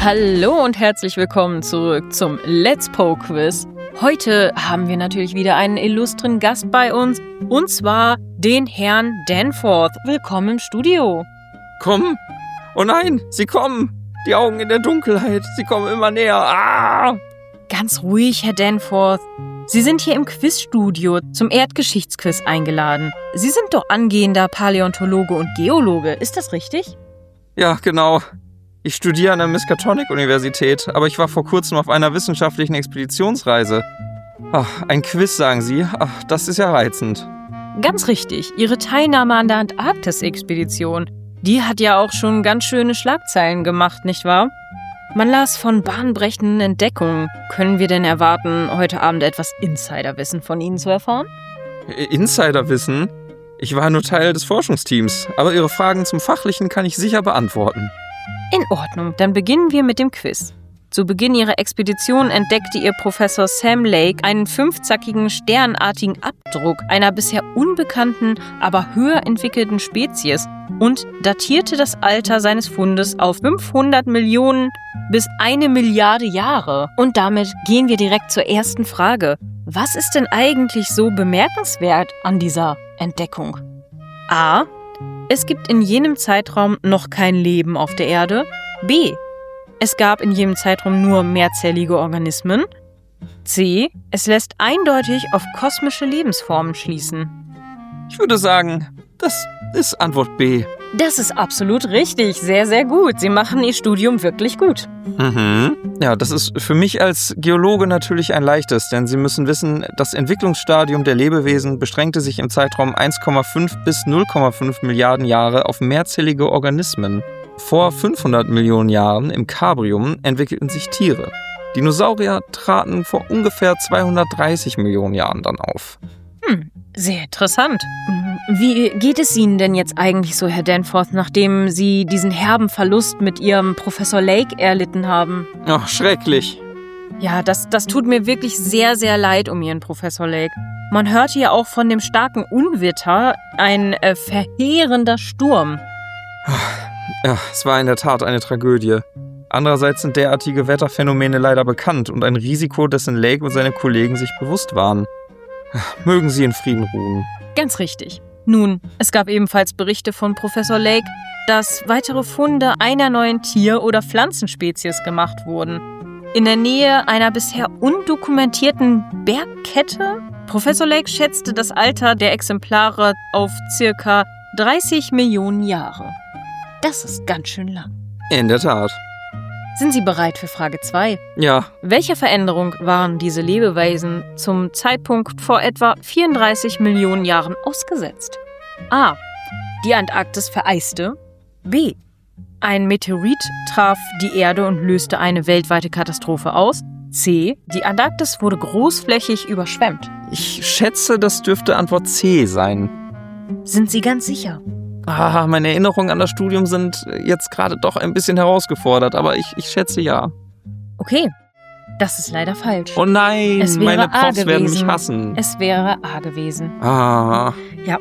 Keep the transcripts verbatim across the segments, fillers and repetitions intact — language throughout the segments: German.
Hallo und herzlich willkommen zurück zum Let's Po Quiz. Heute haben wir natürlich wieder einen illustren Gast bei uns, und zwar den Herrn Danforth. Willkommen im Studio. Kommen? Oh nein, sie kommen. Die Augen in der Dunkelheit, sie kommen immer näher. Ah! Ganz ruhig, Herr Danforth. Sie sind hier im Quizstudio zum Erdgeschichtsquiz eingeladen. Sie sind doch angehender Paläontologe und Geologe, ist das richtig? Ja, genau. Ich studiere an der Miskatonic-Universität, aber ich war vor kurzem auf einer wissenschaftlichen Expeditionsreise. Ach, ein Quiz, sagen Sie? Ach, das ist ja reizend. Ganz richtig. Ihre Teilnahme an der Antarktis-Expedition, die hat ja auch schon ganz schöne Schlagzeilen gemacht, nicht wahr? Man las von bahnbrechenden Entdeckungen. Können wir denn erwarten, heute Abend etwas Insiderwissen von Ihnen zu erfahren? Insiderwissen? Ich war nur Teil des Forschungsteams, aber Ihre Fragen zum Fachlichen kann ich sicher beantworten. In Ordnung, dann beginnen wir mit dem Quiz. Zu Beginn ihrer Expedition entdeckte ihr Professor Sam Lake einen fünfzackigen, sternartigen Abdruck einer bisher unbekannten, aber höher entwickelten Spezies und datierte das Alter seines Fundes auf fünfhundert Millionen bis eine Milliarde Jahre. Und damit gehen wir direkt zur ersten Frage. Was ist denn eigentlich so bemerkenswert an dieser Entdeckung? A. Es gibt in jenem Zeitraum noch kein Leben auf der Erde. B. Es gab in jenem Zeitraum nur mehrzellige Organismen. C. Es lässt eindeutig auf kosmische Lebensformen schließen. Ich würde sagen, das ist Antwort B. Das ist absolut richtig. Sehr, sehr gut. Sie machen Ihr Studium wirklich gut. Mhm. Ja, das ist für mich als Geologe natürlich ein leichtes, denn Sie müssen wissen, das Entwicklungsstadium der Lebewesen beschränkte sich im Zeitraum eins Komma fünf bis null Komma fünf Milliarden Jahre auf mehrzellige Organismen. Vor fünfhundert Millionen Jahren im Kambrium entwickelten sich Tiere. Dinosaurier traten vor ungefähr zweihundertdreißig Millionen Jahren dann auf. Hm, sehr interessant. Wie geht es Ihnen denn jetzt eigentlich so, Herr Danforth, nachdem Sie diesen herben Verlust mit Ihrem Professor Lake erlitten haben? Ach, schrecklich. Ja, das, das tut mir wirklich sehr, sehr leid um Ihren Professor Lake. Man hörte ja auch von dem starken Unwetter, ein äh, verheerender Sturm. Ja, es war in der Tat eine Tragödie. Andererseits sind derartige Wetterphänomene leider bekannt und ein Risiko, dessen Lake und seine Kollegen sich bewusst waren. Mögen Sie in Frieden ruhen. Ganz richtig. Nun, es gab ebenfalls Berichte von Professor Lake, dass weitere Funde einer neuen Tier- oder Pflanzenspezies gemacht wurden. In der Nähe einer bisher undokumentierten Bergkette? Professor Lake schätzte das Alter der Exemplare auf circa dreißig Millionen Jahre. Das ist ganz schön lang. In der Tat. Sind Sie bereit für Frage zwei? Ja. Welcher Veränderung waren diese Lebewesen zum Zeitpunkt vor etwa vierunddreißig Millionen Jahren ausgesetzt? A. Die Antarktis vereiste. B. Ein Meteorit traf die Erde und löste eine weltweite Katastrophe aus. C. Die Antarktis wurde großflächig überschwemmt. Ich schätze, das dürfte Antwort C sein. Sind Sie ganz sicher? Ah, meine Erinnerungen an das Studium sind jetzt gerade doch ein bisschen herausgefordert, aber ich, ich schätze ja. Okay, das ist leider falsch. Oh nein, es wäre meine Profs A werden gewesen. mich hassen. Es wäre A gewesen. Ah. Ja.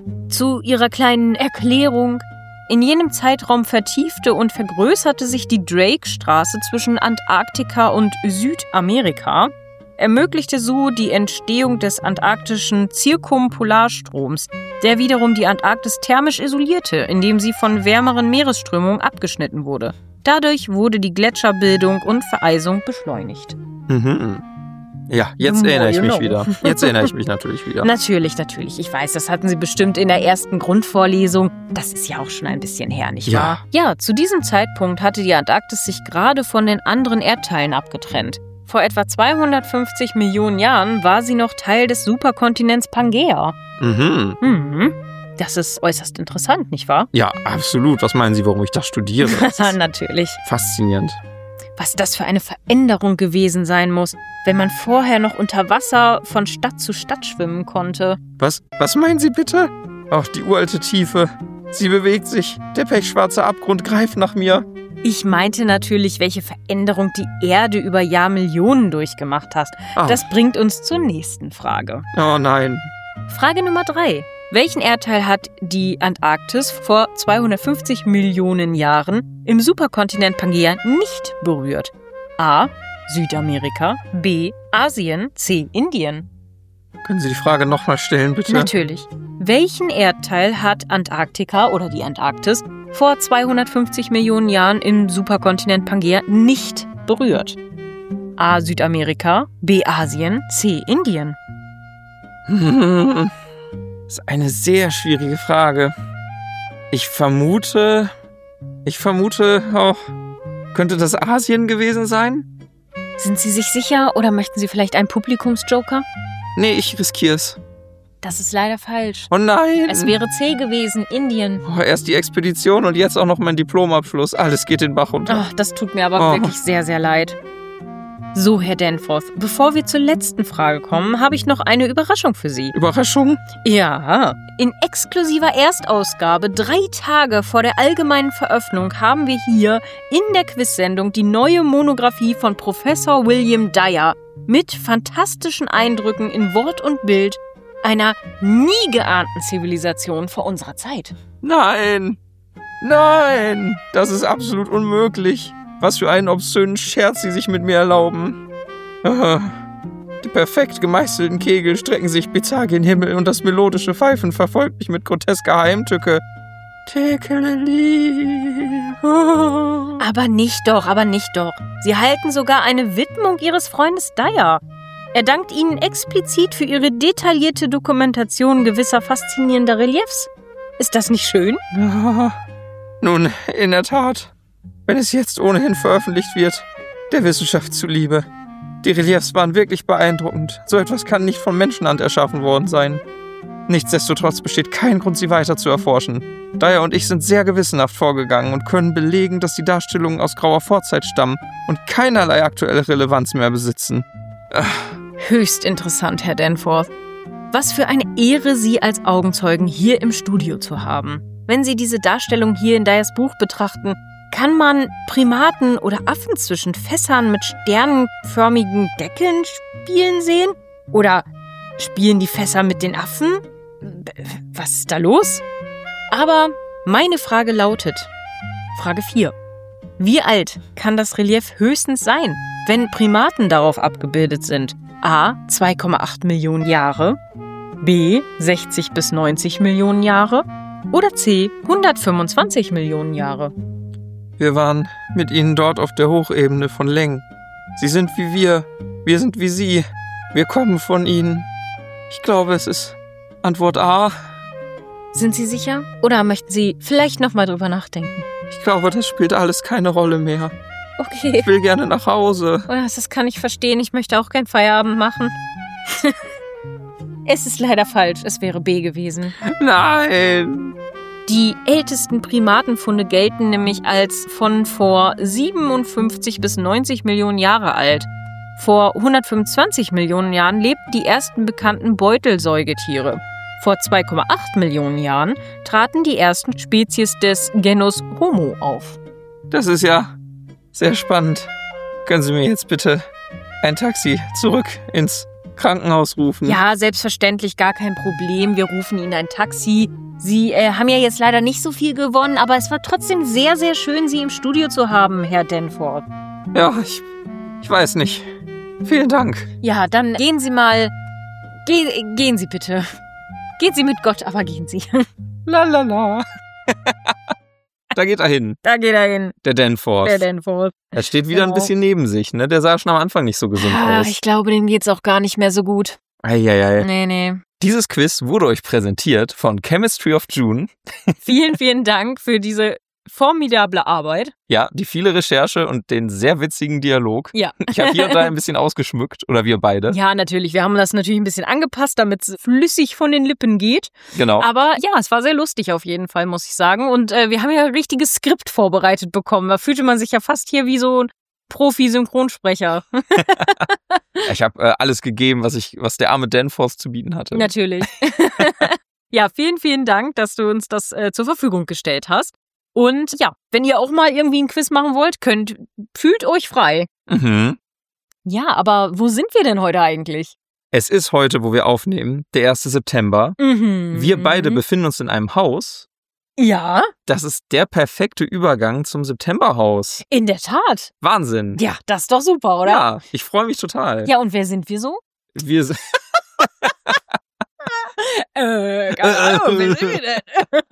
Zu Ihrer kleinen Erklärung. In jenem Zeitraum vertiefte und vergrößerte sich die Drake-Straße zwischen Antarktika und Südamerika, ermöglichte so die Entstehung des antarktischen Zirkumpolarstroms, der wiederum die Antarktis thermisch isolierte, indem sie von wärmeren Meeresströmungen abgeschnitten wurde. Dadurch wurde die Gletscherbildung und Vereisung beschleunigt. Mhm. Ja, jetzt erinnere ich mich wieder. Jetzt erinnere ich mich natürlich wieder. Natürlich, natürlich. Ich weiß, das hatten Sie bestimmt in der ersten Grundvorlesung. Das ist ja auch schon ein bisschen her, nicht wahr? Ja. Ja, zu diesem Zeitpunkt hatte die Antarktis sich gerade von den anderen Erdteilen abgetrennt. Vor etwa zweihundertfünfzig Millionen Jahren war sie noch Teil des Superkontinents Pangäa. Mhm. Mhm. Das ist äußerst interessant, nicht wahr? Ja, absolut. Was meinen Sie, warum ich das studiere? Das ist Natürlich. faszinierend. Was das für eine Veränderung gewesen sein muss, wenn man vorher noch unter Wasser von Stadt zu Stadt schwimmen konnte. Was, was meinen Sie bitte? Ach, die uralte Tiefe. Sie bewegt sich. Der pechschwarze Abgrund greift nach mir. Ich meinte natürlich, welche Veränderung die Erde über Jahrmillionen durchgemacht hat. Ah. Das bringt uns zur nächsten Frage. Oh nein. Frage Nummer drei. Welchen Erdteil hat die Antarktis vor zweihundertfünfzig Millionen Jahren im Superkontinent Pangea nicht berührt? A. Südamerika, B. Asien, C. Indien. Können Sie die Frage nochmal stellen, bitte? Natürlich. Welchen Erdteil hat Antarktika oder die Antarktis vor zweihundertfünfzig Millionen Jahren im Superkontinent Pangea nicht berührt? A. Südamerika, B. Asien, C. Indien. Das ist eine sehr schwierige Frage. Ich vermute, ich vermute auch, könnte das Asien gewesen sein? Sind Sie sich sicher oder möchten Sie vielleicht einen Publikumsjoker? Nee, ich riskiere es. Das ist leider falsch. Oh nein! Es wäre C gewesen, Indien. Oh, erst die Expedition und jetzt auch noch mein Diplomabschluss. Alles geht den Bach runter. Ach, das tut mir aber Oh. wirklich sehr, sehr leid. So, Herr Danforth, bevor wir zur letzten Frage kommen, habe ich noch eine Überraschung für Sie. Überraschung? Ja, in exklusiver Erstausgabe, drei Tage vor der allgemeinen Veröffentlichung, haben wir hier in der Quizsendung die neue Monographie von Professor William Dyer mit fantastischen Eindrücken in Wort und Bild einer nie geahnten Zivilisation vor unserer Zeit. Nein! Nein! Das ist absolut unmöglich. Was für einen obszönen Scherz Sie sich mit mir erlauben. Ah, die perfekt gemeißelten Kegel strecken sich bizarr gen Himmel und das melodische Pfeifen verfolgt mich mit grotesker Heimtücke. Tekeleli. Oh. Aber nicht doch, aber nicht doch. Sie halten sogar eine Widmung Ihres Freundes Dyer. Er dankt Ihnen explizit für Ihre detaillierte Dokumentation gewisser faszinierender Reliefs. Ist das nicht schön? Ja. Nun, in der Tat. Wenn es jetzt ohnehin veröffentlicht wird, der Wissenschaft zuliebe. Die Reliefs waren wirklich beeindruckend. So etwas kann nicht von Menschenhand erschaffen worden sein. Nichtsdestotrotz besteht kein Grund, sie weiter zu erforschen. Dyer und ich sind sehr gewissenhaft vorgegangen und können belegen, dass die Darstellungen aus grauer Vorzeit stammen und keinerlei aktuelle Relevanz mehr besitzen. Ach. Höchst interessant, Herr Danforth. Was für eine Ehre, Sie als Augenzeugen hier im Studio zu haben. Wenn Sie diese Darstellung hier in Dyers Buch betrachten, kann man Primaten oder Affen zwischen Fässern mit sternenförmigen Deckeln spielen sehen? Oder spielen die Fässer mit den Affen? Was ist da los? Aber meine Frage lautet, Frage vier. Wie alt kann das Relief höchstens sein, wenn Primaten darauf abgebildet sind? A. zwei Komma acht Millionen Jahre, B. sechzig bis neunzig Millionen Jahre oder C. hundertfünfundzwanzig Millionen Jahre. Wir waren mit ihnen dort auf der Hochebene von Leng. Sie sind wie wir, wir sind wie sie. Wir kommen von ihnen. Ich glaube, es ist Antwort A. Sind Sie sicher? Oder möchten Sie vielleicht nochmal drüber nachdenken? Ich glaube, das spielt alles keine Rolle mehr. Okay. Ich will gerne nach Hause. Oh, das kann ich verstehen. Ich möchte auch gern Feierabend machen. Es ist leider falsch. Es wäre B gewesen. Nein! Die ältesten Primatenfunde gelten nämlich als von vor siebenundfünfzig bis neunzig Millionen Jahre alt. Vor hundertfünfundzwanzig Millionen Jahren lebten die ersten bekannten Beutelsäugetiere. Vor zwei Komma acht Millionen Jahren traten die ersten Spezies des Genus Homo auf. Das ist ja sehr spannend. Können Sie mir jetzt bitte ein Taxi zurück ins Krankenhaus rufen? Ja, selbstverständlich, gar kein Problem. Wir rufen Ihnen ein Taxi. Sie äh, haben ja jetzt leider nicht so viel gewonnen, aber es war trotzdem sehr, sehr schön, Sie im Studio zu haben, Herr Danforth. Ja, ich, ich weiß nicht. Vielen Dank. Ja, dann gehen Sie mal... Ge gehen Sie bitte. Gehen Sie mit Gott, aber gehen Sie. La la la. Da geht er hin. Da geht er hin. Der Danforth. Der Danforth. Er steht wieder Genau. ein bisschen neben sich, ne? Der sah schon am Anfang nicht so gesund Ah, aus. ich glaube, dem geht's auch gar nicht mehr so gut. Eieiei. Nee, nee. Dieses Quiz wurde euch präsentiert von Chemistry of June. Vielen, vielen Dank für diese formidable Arbeit. Ja, die viele Recherche und den sehr witzigen Dialog. Ja. Ich habe hier und da ein bisschen ausgeschmückt, oder wir beide. Ja, natürlich. Wir haben das natürlich ein bisschen angepasst, damit es flüssig von den Lippen geht. Genau. Aber ja, es war sehr lustig auf jeden Fall, muss ich sagen. Und äh, wir haben ja ein richtiges Skript vorbereitet bekommen. Da fühlte man sich ja fast hier wie so ein Profi-Synchronsprecher. Ich habe äh, alles gegeben, was ich, was der arme Danforth zu bieten hatte. Natürlich. Ja, vielen, vielen Dank, dass du uns das äh, zur Verfügung gestellt hast. Und ja, wenn ihr auch mal irgendwie ein Quiz machen wollt, könnt, fühlt euch frei. Mhm. Ja, aber wo sind wir denn heute eigentlich? Es ist heute, wo wir aufnehmen, der erste September. Mhm. Wir beide befinden uns in einem Haus. Ja. Das ist der perfekte Übergang zum Septemberhaus. In der Tat. Wahnsinn. Ja, das ist doch super, oder? Ja, ich freue mich total. Ja, und wer sind wir so? Wir sind... äh, keine Ahnung, wer sind wir denn?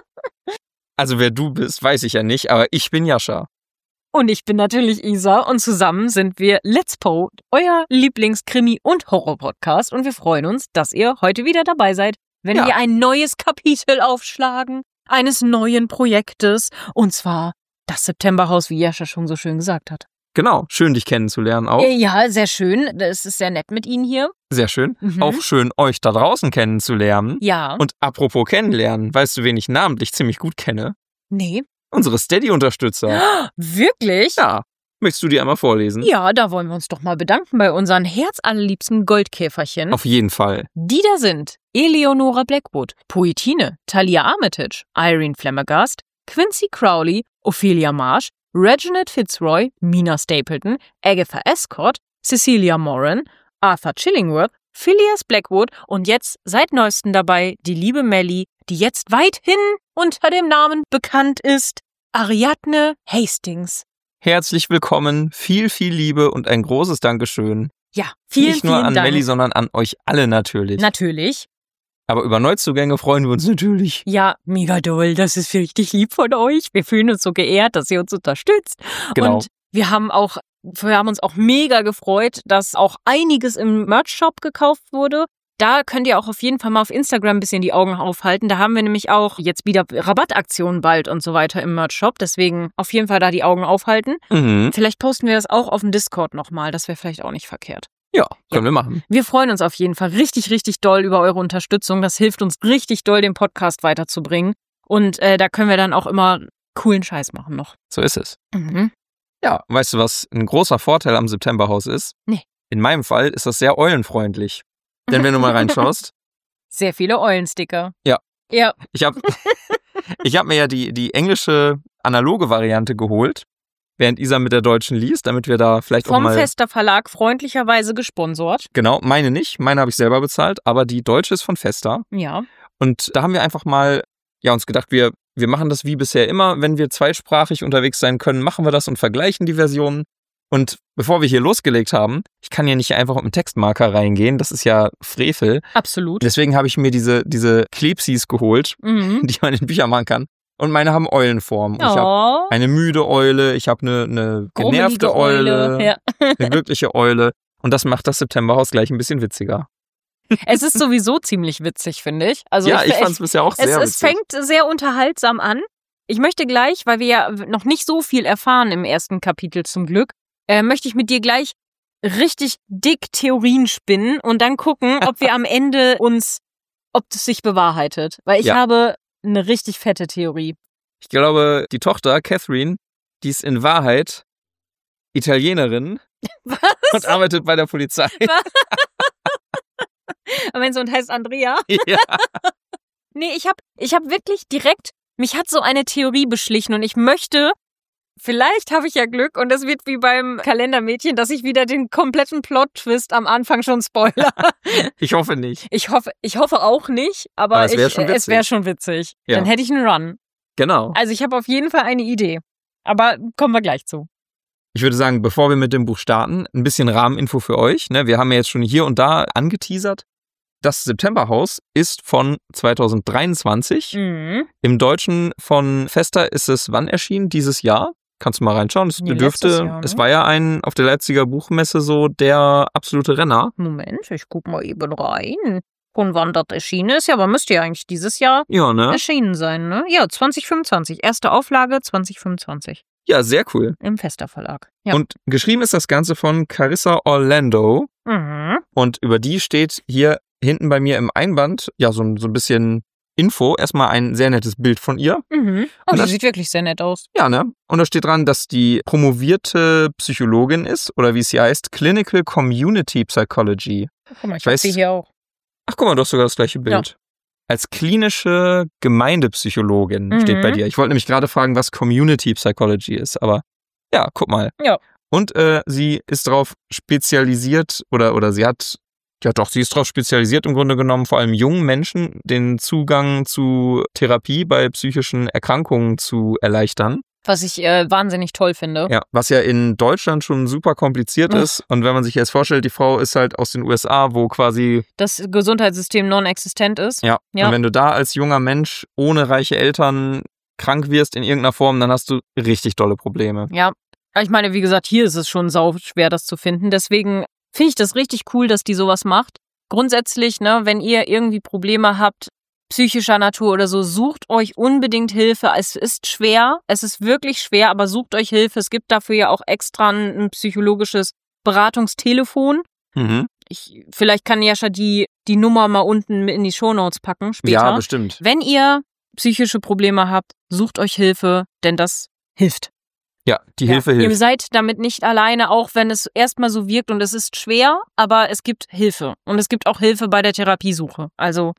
Also wer du bist, weiß ich ja nicht, aber ich bin Jascha. Und ich bin natürlich Isa und zusammen sind wir Let's Po, euer Lieblingskrimi- und Horror-Podcast. Und wir freuen uns, dass ihr heute wieder dabei seid, wenn Ja. wir ein neues Kapitel aufschlagen, eines neuen Projektes. Und zwar das Septemberhaus, wie Jascha schon so schön gesagt hat. Genau, schön dich kennenzulernen auch. Äh, Ja, sehr schön. Es ist sehr nett mit Ihnen hier. Sehr schön. Mhm. Auch schön, euch da draußen kennenzulernen. Ja. Und apropos kennenlernen, weißt du, wen ich namentlich ziemlich gut kenne? Nee. Unsere Steady-Unterstützer. Wirklich? Ja. Möchtest du die einmal vorlesen? Ja, da wollen wir uns doch mal bedanken bei unseren herzallerliebsten Goldkäferchen. Auf jeden Fall. Die da sind Eleonora Blackwood, Poetine, Talia Armitage, Irene Flemmergast, Quincy Crowley, Ophelia Marsh, Reginald Fitzroy, Mina Stapleton, Agatha Escott, Cecilia Moran, Arthur Chillingworth, Phileas Blackwood und jetzt seit neuestem dabei die liebe Melly, die jetzt weithin unter dem Namen bekannt ist, Ariadne Hastings. Herzlich willkommen, viel, viel Liebe und ein großes Dankeschön. Ja, vielen, Nicht nur vielen an Dank. Melli, sondern an euch alle natürlich. Natürlich. Aber über Neuzugänge freuen wir uns natürlich. Ja, mega doll. Das ist richtig lieb von euch. Wir fühlen uns so geehrt, dass ihr uns unterstützt. Genau. Und wir haben auch, wir haben uns auch mega gefreut, dass auch einiges im Merch-Shop gekauft wurde. Da könnt ihr auch auf jeden Fall mal auf Instagram ein bisschen die Augen aufhalten. Da haben wir nämlich auch jetzt wieder Rabattaktionen bald und so weiter im Merch-Shop. Deswegen auf jeden Fall da die Augen aufhalten. Mhm. Vielleicht posten wir das auch auf dem Discord nochmal. Das wäre vielleicht auch nicht verkehrt. Ja, können Ja. wir machen. Wir freuen uns auf jeden Fall richtig, richtig doll über eure Unterstützung. Das hilft uns richtig doll, den Podcast weiterzubringen. Und äh, da können wir dann auch immer coolen Scheiß machen noch. So ist es. Mhm. Ja, weißt du, was ein großer Vorteil am Septemberhaus ist? Nee. In meinem Fall ist das sehr eulenfreundlich. Denn wenn du mal reinschaust, Sehr viele Eulensticker. Ja. Ja. ich habe ich hab mir ja die, die englische analoge Variante geholt, während Isa mit der deutschen liest, damit wir da vielleicht auch Vom mal... Fester Verlag freundlicherweise gesponsert. Genau, meine nicht, meine habe ich selber bezahlt, aber die deutsche ist von Fester. Ja. Und da haben wir einfach mal ja, uns gedacht, wir, wir machen das wie bisher immer. Wenn wir zweisprachig unterwegs sein können, machen wir das und vergleichen die Versionen. Und bevor wir hier losgelegt haben, ich kann ja nicht einfach mit einem Textmarker reingehen, das ist ja Frevel. Absolut. Deswegen habe ich mir diese, diese Klebsis geholt, Mhm. die man in Bücher machen kann. Und meine haben Eulenform. Und Ich habe Oh, eine müde Eule, ich habe eine, eine genervte grummelige Eule, Ja. eine glückliche Eule. Und das macht das Septemberhaus gleich ein bisschen witziger. Es ist sowieso ziemlich witzig, finde ich. Also ja, ich ich, fand es bisher auch es, sehr es witzig. fängt sehr unterhaltsam an. Ich möchte gleich, weil wir ja noch nicht so viel erfahren im ersten Kapitel zum Glück, äh, möchte ich mit dir gleich richtig dick Theorien spinnen und dann gucken, ob wir am Ende uns, ob es sich bewahrheitet. Weil ich Ja. habe eine richtig fette Theorie. Ich glaube, die Tochter, Catherine, die ist in Wahrheit Italienerin Was? und arbeitet bei der Polizei. Mein Sohn heißt Andrea. Ja. Nee, ich habe ich hab wirklich direkt, mich hat so eine Theorie beschlichen und ich möchte, vielleicht habe ich ja Glück und es wird wie beim Kalendermädchen, dass ich wieder den kompletten Plot-Twist am Anfang schon spoiler. Ich hoffe nicht. Ich hoffe, ich hoffe auch nicht, aber, Aber es wär ich, schon äh, es witzig. wäre schon witzig. Ja. Dann hätte ich einen Run. Genau. Also ich habe auf jeden Fall eine Idee. Aber kommen wir gleich zu. Ich würde sagen, bevor wir mit dem Buch starten, ein bisschen Rahmeninfo für euch. Ne? Wir haben ja jetzt schon hier und da angeteasert. Das Septemberhaus ist von zweitausenddreiundzwanzig. Mhm. Im Deutschen von Fester ist es wann erschienen? Dieses Jahr? Kannst du mal reinschauen. Es Nee, dürfte, letztes Jahr, ne? es war ja ein auf der Leipziger Buchmesse so der absolute Renner. Moment, ich guck mal eben rein. Von wann das erschienen ist, ja, aber müsste ja eigentlich dieses Jahr Ja, ne? erschienen sein, ne? Ja, zwanzig fünfundzwanzig. Erste Auflage zwanzig fünfundzwanzig. Ja, sehr cool. Im Fester Verlag. Ja. Und geschrieben ist das Ganze von Carissa Orlando. Mhm. Und über die steht hier hinten bei mir im Einband, ja, so, ein- so ein bisschen Info. Erstmal ein sehr nettes Bild von ihr. Mhm. Oh, Und die das- sieht wirklich sehr nett aus. Ja, ne? Und da steht dran, dass die promovierte Psychologin ist, oder wie es hier heißt, Clinical Community Psychology. Guck mal, ich, Ich hab weiß- sie hier auch. Ach, guck mal, du hast sogar das gleiche Bild. Als klinische Gemeindepsychologin Mhm. steht bei dir. Ich wollte nämlich gerade fragen, was Community Psychology ist, aber ja, guck mal. Ja. Und äh, sie ist darauf spezialisiert oder, oder sie hat Ja, doch, sie ist darauf spezialisiert im Grunde genommen, vor allem jungen Menschen den Zugang zu Therapie bei psychischen Erkrankungen zu erleichtern. Was ich äh, wahnsinnig toll finde. Ja, was ja in Deutschland schon super kompliziert Uff. ist. Und wenn man sich jetzt vorstellt, die Frau ist halt aus den U S A, wo quasi das Gesundheitssystem non-existent ist. Ja. Ja, und wenn du da als junger Mensch ohne reiche Eltern krank wirst in irgendeiner Form, dann hast du richtig dolle Probleme. Ja. Ich meine, wie gesagt, hier ist es schon sau schwer, das zu finden. Deswegen finde ich das richtig cool, dass die sowas macht. Grundsätzlich, ne, wenn ihr irgendwie Probleme habt, psychischer Natur oder so, sucht euch unbedingt Hilfe. Es ist schwer, es ist wirklich schwer, aber sucht euch Hilfe. Es gibt dafür ja auch extra ein, ein psychologisches Beratungstelefon. Mhm. Ich, vielleicht kann Jascha die, die Nummer mal unten in die Shownotes packen später. Ja, bestimmt. Wenn ihr psychische Probleme habt, sucht euch Hilfe, denn das hilft. Ja, die Ja, Hilfe ihr hilft. seid damit nicht alleine, auch wenn es erstmal so wirkt und es ist schwer, aber es gibt Hilfe. Und es gibt auch Hilfe bei der Therapiesuche. Also,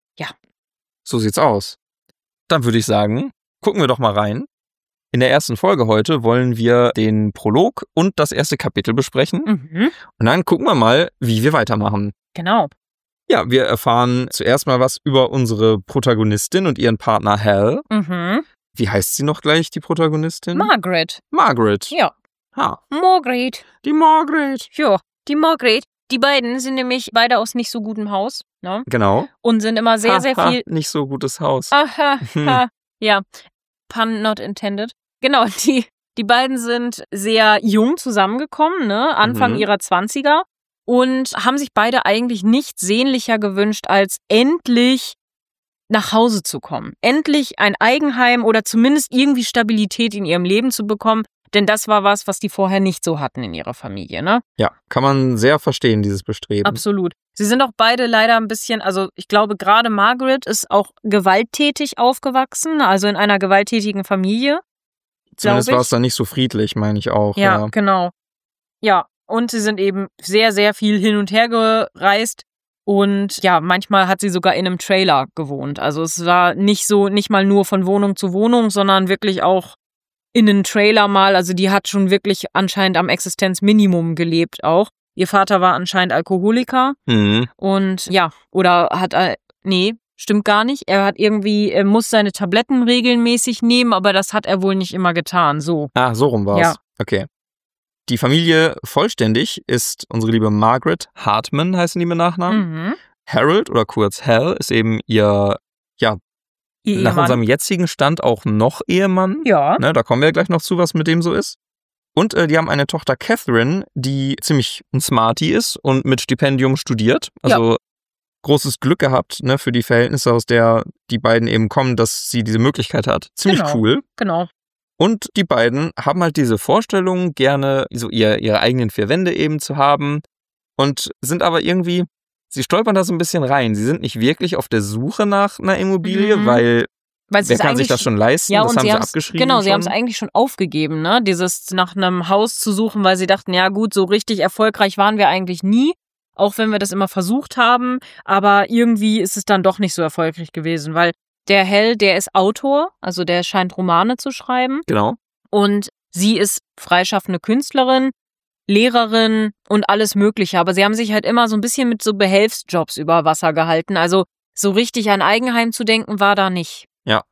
So sieht's aus. Dann würde ich sagen, gucken wir doch mal rein. In der ersten Folge heute wollen wir den Prolog und das erste Kapitel besprechen. mhm, Und dann gucken wir mal, wie wir weitermachen. genau. Ja, wir erfahren zuerst mal was über unsere Protagonistin und ihren Partner Hal. Mhm. Wie heißt sie noch gleich, die Protagonistin? Margaret. Margaret. Ja. Ha, Margaret. die Margaret. Ja, die Margaret. Die beiden sind nämlich beide aus nicht so gutem Haus, ne? Genau. Und sind immer sehr, ha, sehr ha, viel. Nicht so gutes Haus. Aha, Hm. ha. Ja. Pun not intended. Genau, die, die beiden sind sehr jung zusammengekommen, ne? Anfang Mhm. ihrer Zwanziger. Und haben sich beide eigentlich nichts sehnlicher gewünscht, als endlich nach Hause zu kommen. Endlich ein Eigenheim oder zumindest irgendwie Stabilität in ihrem Leben zu bekommen. Denn das war was, was die vorher nicht so hatten in ihrer Familie, ne? Ja, kann man sehr verstehen, dieses Bestreben. Absolut. Sie sind auch beide leider ein bisschen, also ich glaube, gerade Margaret ist auch gewalttätig aufgewachsen, also in einer gewalttätigen Familie. Zumindest glaub war ich. es dann nicht so friedlich, meine ich auch. Ja, Ja. genau. Ja, und sie sind eben sehr, sehr viel hin und her gereist. Und ja, manchmal hat sie sogar in einem Trailer gewohnt. Also es war nicht so, nicht mal nur von Wohnung zu Wohnung, sondern wirklich auch in einem Trailer mal. Also die hat schon wirklich anscheinend am Existenzminimum gelebt auch. Ihr Vater war anscheinend Alkoholiker. Mhm. Und ja, oder hat, äh, nee, stimmt gar nicht. Er hat irgendwie, er muss seine Tabletten regelmäßig nehmen, aber das hat er wohl nicht immer getan. So. Ah, so rum war's. Ja. Okay. Die Familie vollständig ist unsere liebe Margaret Hartman, heißen die mit Nachnamen. Mhm. Harold oder kurz Hal ist eben ihr, ja, Ihr nach Ehemann. unserem jetzigen Stand auch noch Ehemann. Ja. Ne, da kommen wir gleich noch zu, was mit dem so ist. Und äh, die haben eine Tochter Catherine, die ziemlich ein Smarty ist und mit Stipendium studiert. Also großes Glück gehabt, ne, für die Verhältnisse, aus der die beiden eben kommen, dass sie diese Möglichkeit hat. Ziemlich Genau. cool. Genau. Und die beiden haben halt diese Vorstellung, gerne so ihr, ihre eigenen vier Wände eben zu haben und sind aber irgendwie, sie stolpern da so ein bisschen rein. Sie sind nicht wirklich auf der Suche nach einer Immobilie, Mhm. weil Weil sie wer es kann sich eigentlich- das schon leisten? Ja, das und haben sie sie haben's- abgeschrieben. Genau, sie schon. haben es eigentlich schon aufgegeben, ne? Dieses nach einem Haus zu suchen, weil sie dachten, ja gut, so richtig erfolgreich waren wir eigentlich nie, auch wenn wir das immer versucht haben, aber irgendwie ist es dann doch nicht so erfolgreich gewesen, weil der Hal, der ist Autor, also der scheint Romane zu schreiben Genau. und sie ist freischaffende Künstlerin, Lehrerin und alles Mögliche, aber sie haben sich halt immer so ein bisschen mit so Behelfsjobs über Wasser gehalten, also so richtig an Eigenheim zu denken war da nicht.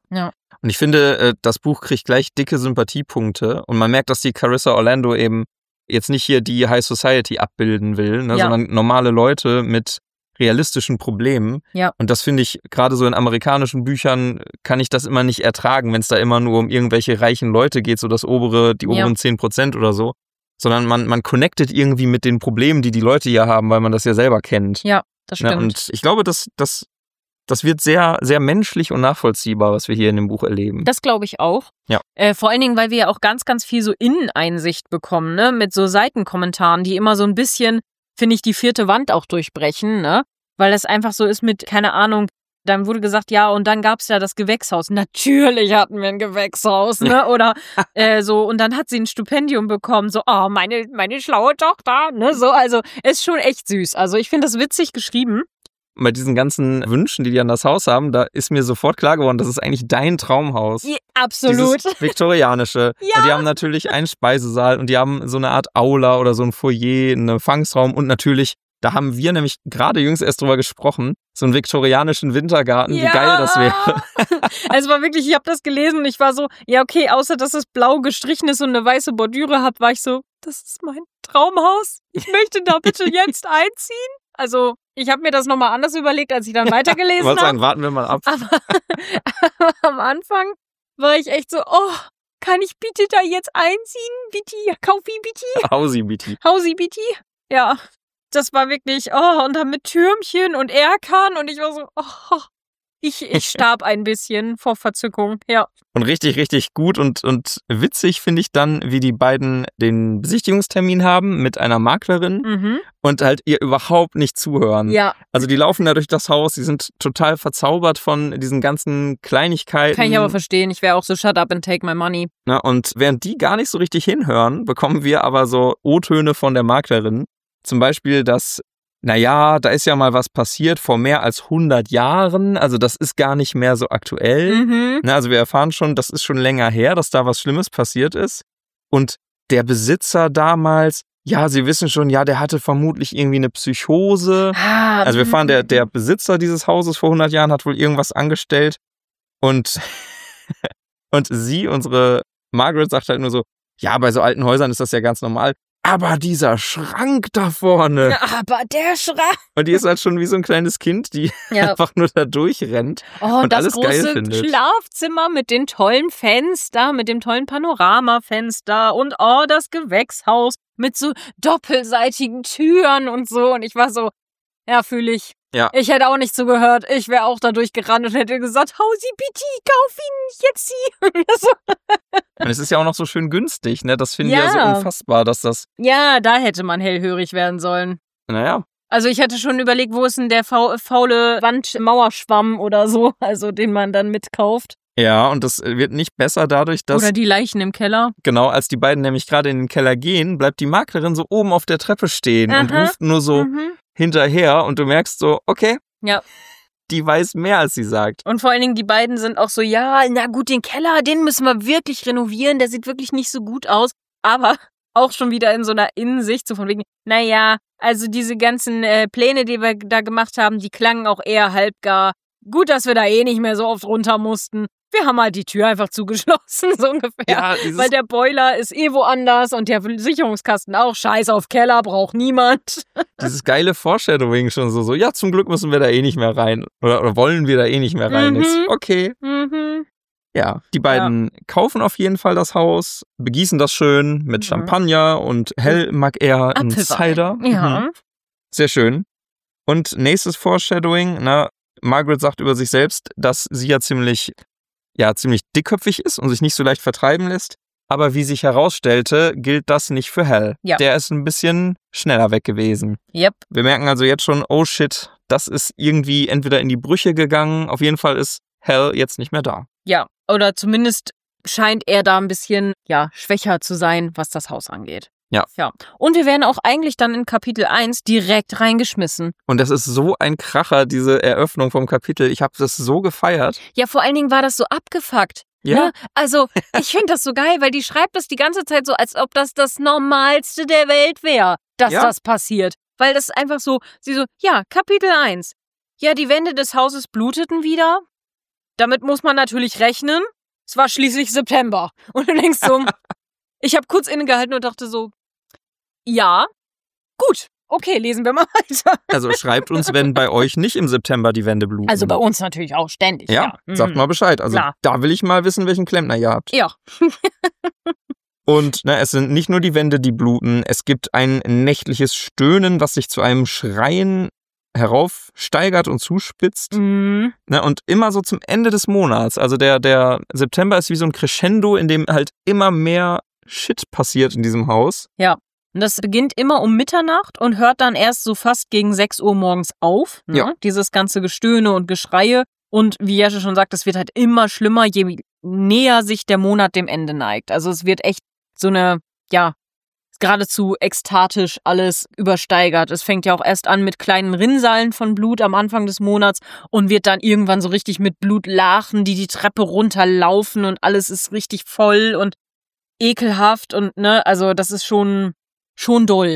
Und ich finde, äh, das Buch kriegt gleich dicke Sympathiepunkte und man merkt, dass die Carissa Orlando eben jetzt nicht hier die High Society abbilden will, ne, Ja. sondern normale Leute mit realistischen Problemen. Ja. Und das finde ich, gerade so in amerikanischen Büchern kann ich das immer nicht ertragen, wenn es da immer nur um irgendwelche reichen Leute geht, so das obere, die Ja. oberen zehn Prozent oder so. Sondern man, man connectet irgendwie mit den Problemen, die die Leute hier haben, weil man das ja selber kennt. Ja, das Ne, stimmt. und ich glaube, das, das, das wird sehr, sehr menschlich und nachvollziehbar, was wir hier in dem Buch erleben. Das glaube ich auch. Ja. Äh, vor allen Dingen, weil wir ja auch ganz, ganz viel so Inneneinsicht bekommen, ne? Mit so Seitenkommentaren, die immer so ein bisschen, finde ich, die vierte Wand auch durchbrechen, ne? Weil das einfach so ist mit, keine Ahnung, dann wurde gesagt, ja, und dann gab's ja das Gewächshaus. Natürlich hatten wir ein Gewächshaus, ne? Oder äh, so, und dann hat sie ein Stipendium bekommen, so, oh, meine, meine schlaue Tochter, ne? So, also, ist schon echt süß. Also, ich finde das witzig geschrieben. Bei diesen ganzen Wünschen, die die an das Haus haben, da ist mir sofort klar geworden, das ist eigentlich dein Traumhaus. Ja, absolut. Dieses viktorianische. Ja. Und die haben natürlich einen Speisesaal und die haben so eine Art Aula oder so ein Foyer, einen Empfangsraum und natürlich Da haben wir nämlich gerade jüngst erst drüber gesprochen, so einen viktorianischen Wintergarten, Ja. wie geil das wäre. Also war wirklich, ich habe das gelesen und ich war so, ja okay, außer dass es blau gestrichen ist und eine weiße Bordüre hat, war ich so, das ist mein Traumhaus. Ich möchte da bitte jetzt einziehen. Also ich habe mir das nochmal anders überlegt, als ich dann weitergelesen Was habe. sagen, warten wir mal ab. Aber, aber am Anfang war ich echt so, oh, kann ich bitte da jetzt einziehen? Bitte, Kaufi bitte, Hausi, Biti. Hausi bitte. Ja, das war wirklich, oh, und dann mit Türmchen und Erkan und ich war so, oh, ich, ich starb ein bisschen vor Verzückung, ja. Und richtig, richtig gut und, und witzig finde ich dann, wie die beiden den Besichtigungstermin haben mit einer Maklerin Mhm. und halt ihr überhaupt nicht zuhören. Ja, Also die laufen da durch das Haus, die sind total verzaubert von diesen ganzen Kleinigkeiten. kann ich aber verstehen. Ich wäre auch so, shut up and take my money. Na, und während die gar nicht so richtig hinhören, bekommen wir aber so O-Töne von der Maklerin. Zum Beispiel, dass, naja, da ist ja mal was passiert vor mehr als hundert Jahren. Also das ist gar nicht mehr so aktuell. Mhm. Na, also wir erfahren schon, das ist schon länger her, dass da was Schlimmes passiert ist. Und der Besitzer damals, ja, Sie wissen schon, ja, der hatte vermutlich irgendwie eine Psychose. Ah, Also wir fahren, der, der Besitzer dieses Hauses vor hundert Jahren hat wohl irgendwas angestellt. Und, und sie, unsere Margaret, sagt halt nur so, ja, bei so alten Häusern ist das ja ganz normal. Aber dieser Schrank da vorne. aber der Schrank. Und die ist halt schon wie so ein kleines Kind, die Ja. einfach nur da durchrennt. Oh, und das alles geil große findet. Schlafzimmer mit den tollen Fenster, mit dem tollen Panoramafenster und oh, das Gewächshaus mit so doppelseitigen Türen und so. Und ich war so, ja, fühle ich. Ja. Ich hätte auch nicht zugehört. Ich wäre auch da durchgerannt und hätte gesagt, Hausi, bitte, kauf ihn jetzt sie. So. Und es ist ja auch noch so schön günstig, ne? Das finde ich Ja. ja so unfassbar, dass das, Ja, da hätte man hellhörig werden sollen. naja, Also ich hätte schon überlegt, wo ist denn der fau- faule Wandmauerschwamm oder so, also den man dann mitkauft. ja, und das wird nicht besser dadurch, dass, Oder die Leichen im Keller. genau, als die beiden nämlich gerade in den Keller gehen, bleibt die Maklerin so oben auf der Treppe stehen und Aha. ruft nur so Mhm. hinterher und du merkst so, okay, Ja. die weiß mehr, als sie sagt. Und vor allen Dingen die beiden sind auch so, ja, na gut, den Keller, den müssen wir wirklich renovieren, der sieht wirklich nicht so gut aus. Aber auch schon wieder in so einer Innensicht, so von wegen, naja, also diese ganzen äh, Pläne, die wir da gemacht haben, die klangen auch eher halbgar. Gut, dass wir da eh nicht mehr so oft runter mussten. Wir haben halt die Tür einfach zugeschlossen, so ungefähr. Ja, dieses, Weil der Boiler ist eh woanders und der Sicherungskasten auch. Scheiß auf Keller, braucht niemand. dieses geile Foreshadowing schon so, so, ja, zum Glück müssen wir da eh nicht mehr rein. Oder, oder wollen wir da eh nicht mehr rein. Mhm. Ist okay. Mhm. Ja, die beiden kaufen auf jeden Fall das Haus, begießen das schön mit Mhm. Champagner und hell mag er einen Apfelwein. Cider. Ja. Mhm. Sehr schön. Und nächstes Foreshadowing, na, Margaret sagt über sich selbst, dass sie ja ziemlich, ja, ziemlich dickköpfig ist und sich nicht so leicht vertreiben lässt. Aber wie sich herausstellte, gilt das nicht für Hal. Ja. Der ist ein bisschen schneller weg gewesen. Yep. Wir merken also jetzt schon, oh shit, das ist irgendwie entweder in die Brüche gegangen. Auf jeden Fall ist Hal jetzt nicht mehr da. Ja, oder zumindest scheint er da ein bisschen, ja, schwächer zu sein, was das Haus angeht. Ja. Ja. Und wir werden auch eigentlich dann in Kapitel eins direkt reingeschmissen. Und das ist so ein Kracher, diese Eröffnung vom Kapitel. Ich habe das so gefeiert. Ja, vor allen Dingen war das so abgefuckt. Ja. Ne? Also, ich finde das so geil, weil die schreibt das die ganze Zeit so, als ob das das Normalste der Welt wäre, dass Ja. das passiert. Weil das ist einfach so, sie so, ja, Kapitel eins. Ja, die Wände des Hauses bluteten wieder. Damit muss man natürlich rechnen. Es war schließlich September. Und du denkst so, ich habe kurz innegehalten und dachte so, ja, gut, okay, lesen wir mal weiter. Also schreibt uns, wenn bei euch nicht im September die Wände bluten. Also bei uns natürlich auch ständig. Ja, Ja, sagt Mhm. mal Bescheid. Also Klar. da will ich mal wissen, welchen Klempner ihr habt. Ja. Und na, es sind nicht nur die Wände, die bluten. Es gibt ein nächtliches Stöhnen, was sich zu einem Schreien heraufsteigert und zuspitzt. Mhm. Ne, und immer so zum Ende des Monats. Also der, der September ist wie so ein Crescendo, in dem halt immer mehr Shit passiert in diesem Haus. Und das beginnt immer um Mitternacht und hört dann erst so fast gegen sechs Uhr morgens auf. Ne? Ja. Dieses ganze Gestöhne und Geschreie. Und wie Jasche schon sagt, es wird halt immer schlimmer, je näher sich der Monat dem Ende neigt. Also es wird echt so eine, ja, geradezu ekstatisch alles übersteigert. Es fängt ja auch erst an mit kleinen Rinnsalen von Blut am Anfang des Monats und wird dann irgendwann so richtig mit Blutlachen, die die Treppe runterlaufen und alles ist richtig voll und ekelhaft und ne, also das ist schon, schon doll.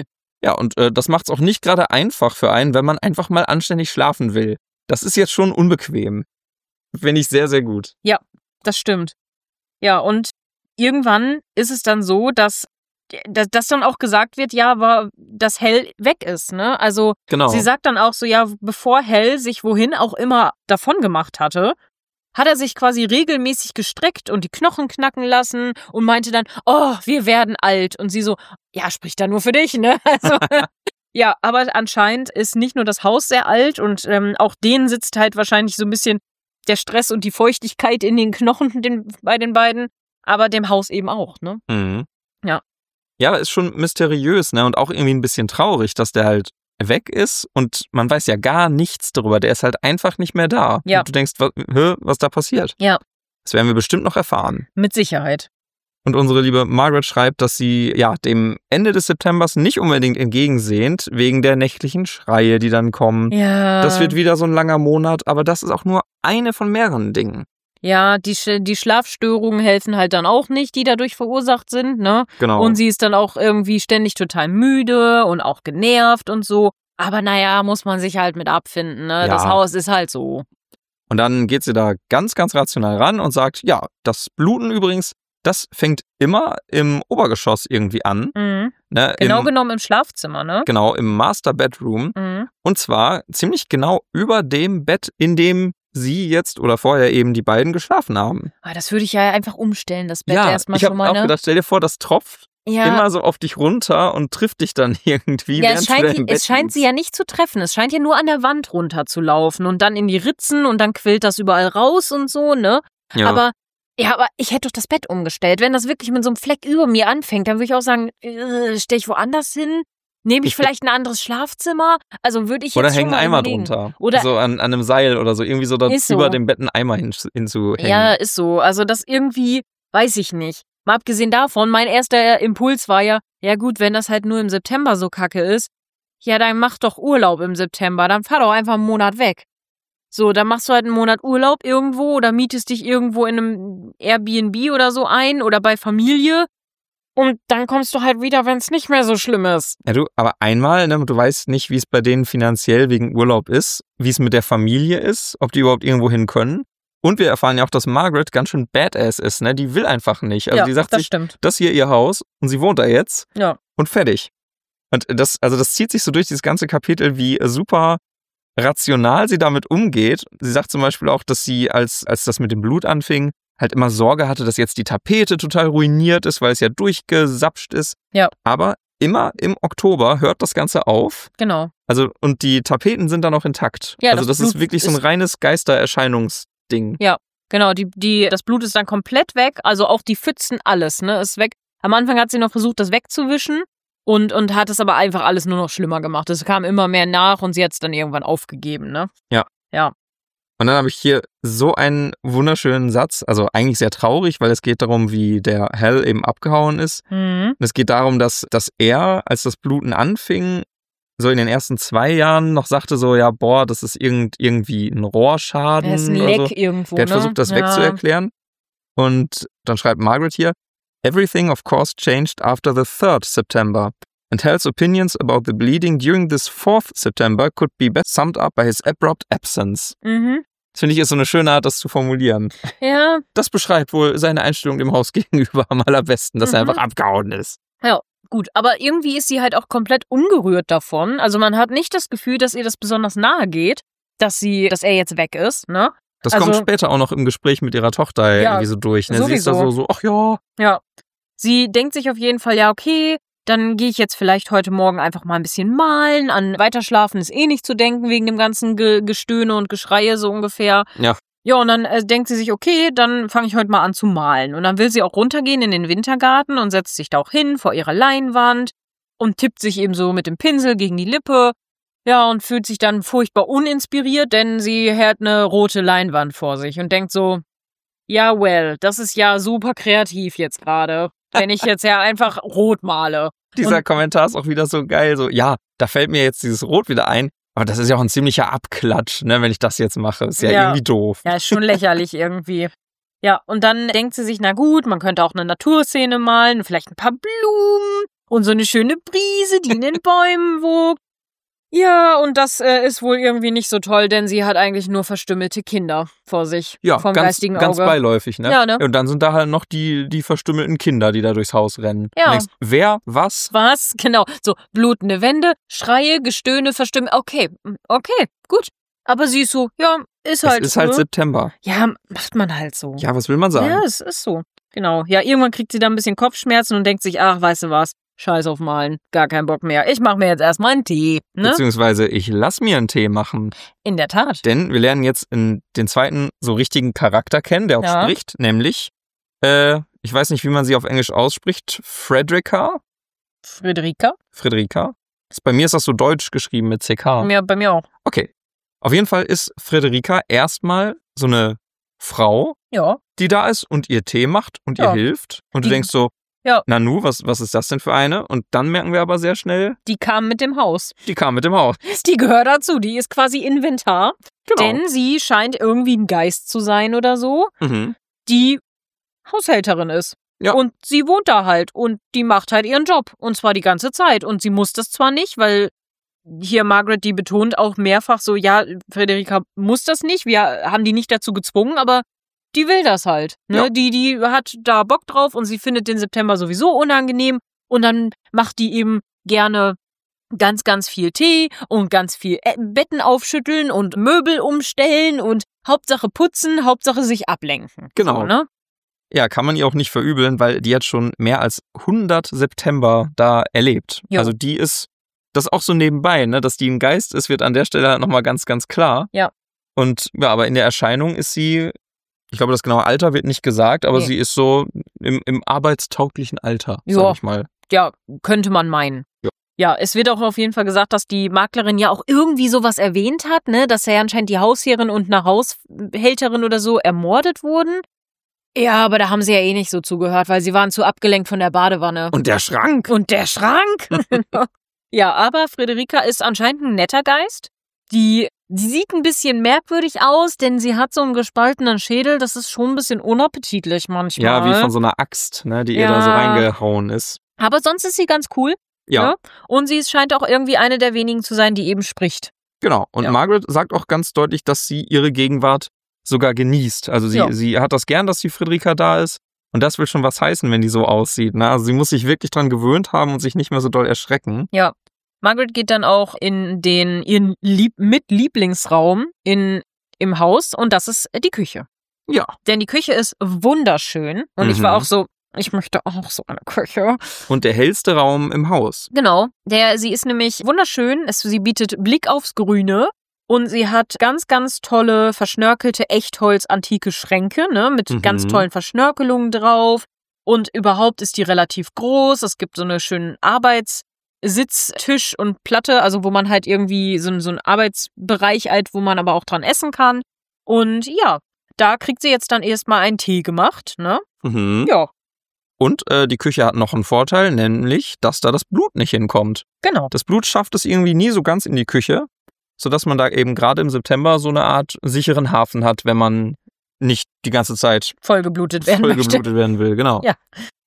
Ja, und äh, das macht es auch nicht gerade einfach für einen, wenn man einfach mal anständig schlafen will. Das ist jetzt schon unbequem. Finde ich sehr, sehr gut. Ja, das stimmt. Ja, und irgendwann ist es dann so, dass, dass, dass dann auch gesagt wird, ja, aber dass Hell weg ist, ne? Also Genau. sie sagt dann auch so, ja, bevor Hell sich wohin auch immer davon gemacht hatte, hat er sich quasi regelmäßig gestreckt und die Knochen knacken lassen und meinte dann, oh, wir werden alt. Und sie so, ja, spricht da nur für dich, ne? Also, ja, aber anscheinend ist nicht nur das Haus sehr alt und ähm, auch denen sitzt halt wahrscheinlich so ein bisschen der Stress und die Feuchtigkeit in den Knochen den, bei den beiden, aber dem Haus eben auch, ne? Mhm. Ja. Ja, ist schon mysteriös, ne? Und auch irgendwie ein bisschen traurig, dass der halt weg ist und man weiß ja gar nichts darüber. Der ist halt einfach nicht mehr da. Ja. Und du denkst, was, hä, was da passiert? Ja. Das werden wir bestimmt noch erfahren. Mit Sicherheit. Und unsere liebe Margaret schreibt, dass sie ja dem Ende des Septembers nicht unbedingt entgegensehnt, wegen der nächtlichen Schreie, die dann kommen. Ja. Das wird wieder so ein langer Monat, aber das ist auch nur eine von mehreren Dingen. Ja, die, die Schlafstörungen helfen halt dann auch nicht, die dadurch verursacht sind, ne? Genau. Und sie ist dann auch irgendwie ständig total müde und auch genervt und so. Aber naja, muss man sich halt mit abfinden, ne? Ja. Das Haus ist halt so. Und dann geht sie da ganz, ganz rational ran und sagt, ja, das Bluten übrigens, das fängt immer im Obergeschoss irgendwie an. Mhm. Ne? Genau Im, genommen im Schlafzimmer, ne? Genau, im Master Bedroom. Mhm. Und zwar ziemlich genau über dem Bett, in dem sie jetzt oder vorher eben die beiden geschlafen haben. Ah, das würde ich ja einfach umstellen, das Bett ja, erstmal ich habe schon mal, auch ne? gedacht, stell dir vor, das tropft Ja. immer so auf dich runter und trifft dich dann irgendwie. Ja, während es du da scheint, im Bett es scheint liegst. sie ja nicht zu treffen. Es scheint ja nur an der Wand runter zu laufen und dann in die Ritzen und dann quillt das überall raus und so, ne? Ja. Aber, ja, aber ich hätte doch das Bett umgestellt. Wenn das wirklich mit so einem Fleck über mir anfängt, dann würde ich auch sagen, äh, stell ich woanders hin? Nehme ich vielleicht ein anderes Schlafzimmer? Also würde ich jetzt Oder schon hängen mal Eimer überlegen. drunter. Oder so an, an einem Seil oder so. Irgendwie so da Ist so. über dem Bett einen Eimer hin, hinzuhängen. Ja, ist so. Also das irgendwie, weiß ich nicht. Mal abgesehen davon, mein erster Impuls war ja, ja gut, wenn das halt nur im September so kacke ist, ja, dann mach doch Urlaub im September, dann fahr doch einfach einen Monat weg. So, dann machst du halt einen Monat Urlaub irgendwo oder mietest dich irgendwo in einem Airbnb oder so ein oder bei Familie und dann kommst du halt wieder, wenn es nicht mehr so schlimm ist. Ja, du, aber einmal, ne, du weißt nicht, wie es bei denen finanziell wegen Urlaub ist, wie es mit der Familie ist, ob die überhaupt irgendwo hin können. Und wir erfahren ja auch, dass Margaret ganz schön badass ist, ne? Die will einfach nicht. Also ja, die sagt das sich, stimmt. das hier ihr Haus und sie wohnt da jetzt Ja. und fertig. Und das, also das zieht sich so durch dieses ganze Kapitel, wie super rational sie damit umgeht. Sie sagt zum Beispiel auch, dass sie, als, als das mit dem Blut anfing, halt immer Sorge hatte, dass jetzt die Tapete total ruiniert ist, weil es ja durchgesapscht ist. Ja. Aber immer im Oktober hört das Ganze auf. Genau. Also, und die Tapeten sind dann noch intakt. Ja, also das das ist Blut wirklich so ein ist- reines Geistererscheinungsding. Ja, genau. Die, die, das Blut ist dann komplett weg. Also auch die Pfützen, alles, ne, ist weg. Am Anfang hat sie noch versucht, das wegzuwischen und, und hat es aber einfach alles nur noch schlimmer gemacht. Es kam immer mehr nach und sie hat es dann irgendwann aufgegeben, ne? Ja. Ja. Und dann habe ich hier so einen wunderschönen Satz, also eigentlich sehr traurig, weil es geht darum, wie der Hal eben abgehauen ist. Mhm. Und es geht darum, dass, dass er, als das Bluten anfing, so in den ersten zwei Jahren noch sagte so, ja, boah, das ist irgend, irgendwie ein Rohrschaden. Er ist ein oder Leck so. irgendwo, Der hat ne? versucht, das ja. wegzuerklären. Und dann schreibt Margaret hier, everything of course changed after the third September. And Hal's opinions about the bleeding during this fourth September could be best summed up by his abrupt absence. Mhm. Das finde ich ist so eine schöne Art, das zu formulieren. Ja, Das beschreibt wohl seine Einstellung dem Haus gegenüber am allerbesten, dass er Mhm. einfach abgehauen ist. ja, gut. Aber irgendwie ist sie halt auch komplett ungerührt davon. Also man hat nicht das Gefühl, dass ihr das besonders nahe geht, dass sie, dass er jetzt weg ist, ne? Das Also- kommt später auch noch im Gespräch mit ihrer Tochter Ja, irgendwie so durch. Ne? Sie ist da sowieso. so, so, ach ja. Ja. Sie denkt sich auf jeden Fall, ja, okay, dann gehe ich jetzt vielleicht heute Morgen einfach mal ein bisschen malen. An Weiterschlafen ist eh nicht zu denken, wegen dem ganzen Ge Gestöhne und Geschreie so ungefähr. Ja. Ja, und dann äh, denkt sie sich, okay, dann fange ich heute mal an zu malen. Und dann will sie auch runtergehen in den Wintergarten und setzt sich da auch hin vor ihrer Leinwand und tippt sich eben so mit dem Pinsel gegen die Lippe. Ja, und fühlt sich dann furchtbar uninspiriert, denn sie hält eine rote Leinwand vor sich und denkt so, ja, well, das ist ja super kreativ jetzt gerade, wenn ich jetzt ja einfach rot male. Dieser Und- Kommentar ist auch wieder so geil. So, ja, da fällt mir jetzt dieses Rot wieder ein. Aber das ist ja auch ein ziemlicher Abklatsch, ne, wenn ich das jetzt mache. Ist ja, Ja. irgendwie doof. Ja, ist schon lächerlich irgendwie. Ja, und dann denkt sie sich, na gut, man könnte auch eine Naturszene malen, vielleicht ein paar Blumen. und so eine schöne Brise, die in den Bäumen wogt. Ja, und das äh, ist wohl irgendwie nicht so toll, denn sie hat eigentlich nur verstümmelte Kinder vor sich. Ja, vom ganz, geistigen ganz Auge. beiläufig, ne? Ja, ne? Und dann sind da halt noch die, die verstümmelten Kinder, die da durchs Haus rennen. Ja. Und denkst, wer, was? Was? Genau. So, blutende Wände, Schreie, Gestöhne, Verstimmen. Okay, okay, gut. Aber sie ist so, ja, ist halt Es ist halt ne? September. Ja, macht man halt so. Ja, was will man sagen? Ja, es ist so. Genau. Ja, irgendwann kriegt sie dann ein bisschen Kopfschmerzen und denkt sich, ach, weißt du was, scheiß auf Malen, gar keinen Bock mehr. Ich mache mir jetzt erstmal einen Tee. Ne? Beziehungsweise ich lass mir einen Tee machen. In der Tat. Denn wir lernen jetzt in den zweiten so richtigen Charakter kennen, der auch Ja. spricht, nämlich, äh, ich weiß nicht, wie man sie auf Englisch ausspricht, Frederica? Friederika? Friederika? Bei mir ist das so deutsch geschrieben mit C K. Ja, bei mir auch. Okay. Auf jeden Fall ist Friederika erstmal so eine Frau, Ja. die da ist und ihr Tee macht und Ja. ihr hilft. Und du Die- denkst so, Ja. Nanu, was, was ist das denn für eine? Und dann merken wir aber sehr schnell, Die kam mit dem Haus. die kam mit dem Haus. Die gehört dazu. Die ist quasi Inventar. Genau. Denn sie scheint irgendwie ein Geist zu sein oder so, Mhm. die Haushälterin ist. Ja. Und sie wohnt da halt und die macht halt ihren Job. Und zwar die ganze Zeit. Und sie muss das zwar nicht, weil hier Margaret, die betont auch mehrfach so, ja, Friederika muss das nicht. Wir haben die nicht dazu gezwungen, aber die will das halt. Ne? Ja. Die, die hat da Bock drauf und sie findet den September sowieso unangenehm. Und dann macht die eben gerne ganz, ganz viel Tee und ganz viel Ä- Betten aufschütteln und Möbel umstellen und Hauptsache putzen, Hauptsache sich ablenken. Genau. So, ne? Ja, kann man ihr auch nicht verübeln, weil die hat schon mehr als hundert September da erlebt. Jo. Also die ist, das auch so nebenbei, ne, dass die ein Geist ist, wird an der Stelle halt nochmal ganz, ganz klar. Ja. Und ja, aber in der Erscheinung ist sie, ich glaube, das genaue Alter wird nicht gesagt, aber Nee. sie ist so im, im arbeitstauglichen Alter, Ja. sag ich mal. Ja, könnte man meinen. Ja. Ja, es wird auch auf jeden Fall gesagt, dass die Maklerin ja auch irgendwie sowas erwähnt hat, ne, dass ja anscheinend die Hausherrin und eine Haushälterin oder so ermordet wurden. Ja, aber da haben sie ja eh nicht so zugehört, weil sie waren zu abgelenkt von der Badewanne. Und der Schrank. Und der Schrank. Ja, aber Friederika ist anscheinend ein netter Geist. Die, die sieht ein bisschen merkwürdig aus, denn sie hat so einen gespaltenen Schädel. Das ist schon ein bisschen unappetitlich manchmal. Ja, wie von so einer Axt, ne, die ihr Ja. da so reingehauen ist. Aber sonst ist sie ganz cool. Ja, Ja. Und sie scheint auch irgendwie eine der wenigen zu sein, die eben spricht. genau. Und Ja. Margaret sagt auch ganz deutlich, dass sie ihre Gegenwart sogar genießt. Also sie, Ja. sie hat das gern, dass die Friederika da ist. Und das will schon was heißen, wenn die so aussieht. Ne? Also sie muss sich wirklich dran gewöhnt haben und sich nicht mehr so doll erschrecken. Ja. Margaret geht dann auch in den ihren Lieb Mit-Lieblingsraum in, im Haus und das ist die Küche. Ja. Denn die Küche ist wunderschön und ich war Mhm. auch so, ich möchte auch so eine Küche. Und der hellste Raum im Haus. Genau, der, sie ist nämlich wunderschön, es, sie bietet Blick aufs Grüne und sie hat ganz, ganz tolle, verschnörkelte Echtholz-antike Schränke, ne, mit Mhm. ganz tollen Verschnörkelungen drauf und überhaupt ist die relativ groß, es gibt so einen schönen Arbeitssitztisch und Platte, also wo man halt irgendwie so, so einen Arbeitsbereich halt, wo man aber auch dran essen kann und ja, da kriegt sie jetzt dann erstmal einen Tee gemacht, ne, Mhm. ja, Und äh, die Küche hat noch einen Vorteil, nämlich, dass da das Blut nicht hinkommt. genau. Das Blut schafft es irgendwie nie so ganz in die Küche, sodass man da eben gerade im September so eine Art sicheren Hafen hat, wenn man nicht die ganze Zeit Vollgeblutet werden möchte. vollgeblutet werden will. Genau. Ja.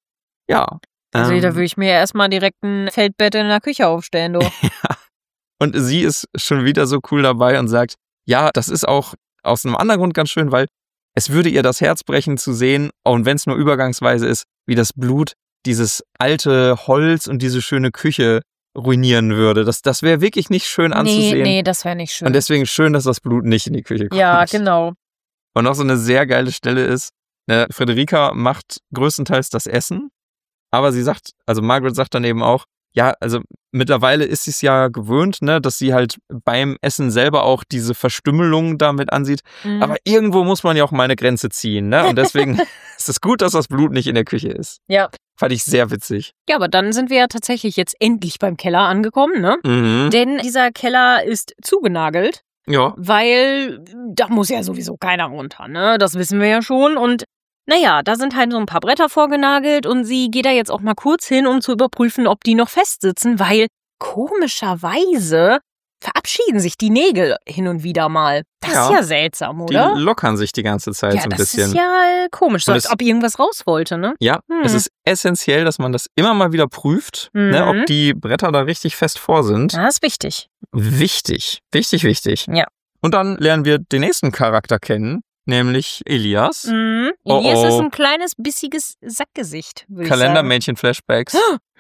Ja. Also ähm, da würde ich mir erstmal direkt ein Feldbett in der Küche aufstellen, du. Und sie ist schon wieder so cool dabei und sagt, ja, das ist auch aus einem anderen Grund ganz schön, weil es würde ihr das Herz brechen zu sehen, und wenn es nur übergangsweise ist, wie das Blut dieses alte Holz und diese schöne Küche ruinieren würde. Das, das wäre wirklich nicht schön Nee, anzusehen. nee, das wäre nicht schön. Und deswegen schön, dass das Blut nicht in die Küche kommt. Ja, genau. Und noch so eine sehr geile Stelle ist, ne, Friederika macht größtenteils das Essen, aber sie sagt, also Margaret sagt dann eben auch, ja, also mittlerweile ist sie es ja gewöhnt, ne, dass sie halt beim Essen selber auch diese Verstümmelung damit ansieht. Mhm. Aber irgendwo muss man ja auch mal eine Grenze ziehen, ne? Und deswegen ist es gut, dass das Blut nicht in der Küche ist. Ja. Fand ich sehr witzig. Ja, aber dann sind wir ja tatsächlich jetzt endlich beim Keller angekommen, ne? Mhm. Denn dieser Keller ist zugenagelt, Ja. weil da muss ja sowieso keiner runter, ne? Das wissen wir ja schon. Und naja, da sind halt so ein paar Bretter vorgenagelt und sie geht da jetzt auch mal kurz hin, um zu überprüfen, ob die noch festsitzen, weil komischerweise verabschieden sich die Nägel hin und wieder mal. Das Ja. ist ja seltsam, oder? Die lockern sich die ganze Zeit ja, so ein das bisschen. ist ja äh, komisch, so Und als es- ob irgendwas raus wollte, ne? Ja, Hm. es ist essentiell, dass man das immer mal wieder prüft, Mhm. ne, ob die Bretter da richtig fest vor sind. Ja, das ist wichtig. Wichtig, wichtig, wichtig. Ja. Und dann lernen wir den nächsten Charakter kennen, nämlich Elias. Mhm. Oh, Elias oh. ist ein kleines, bissiges Sackgesicht, würde ich sagen. Kalendermädchen-Flashbacks.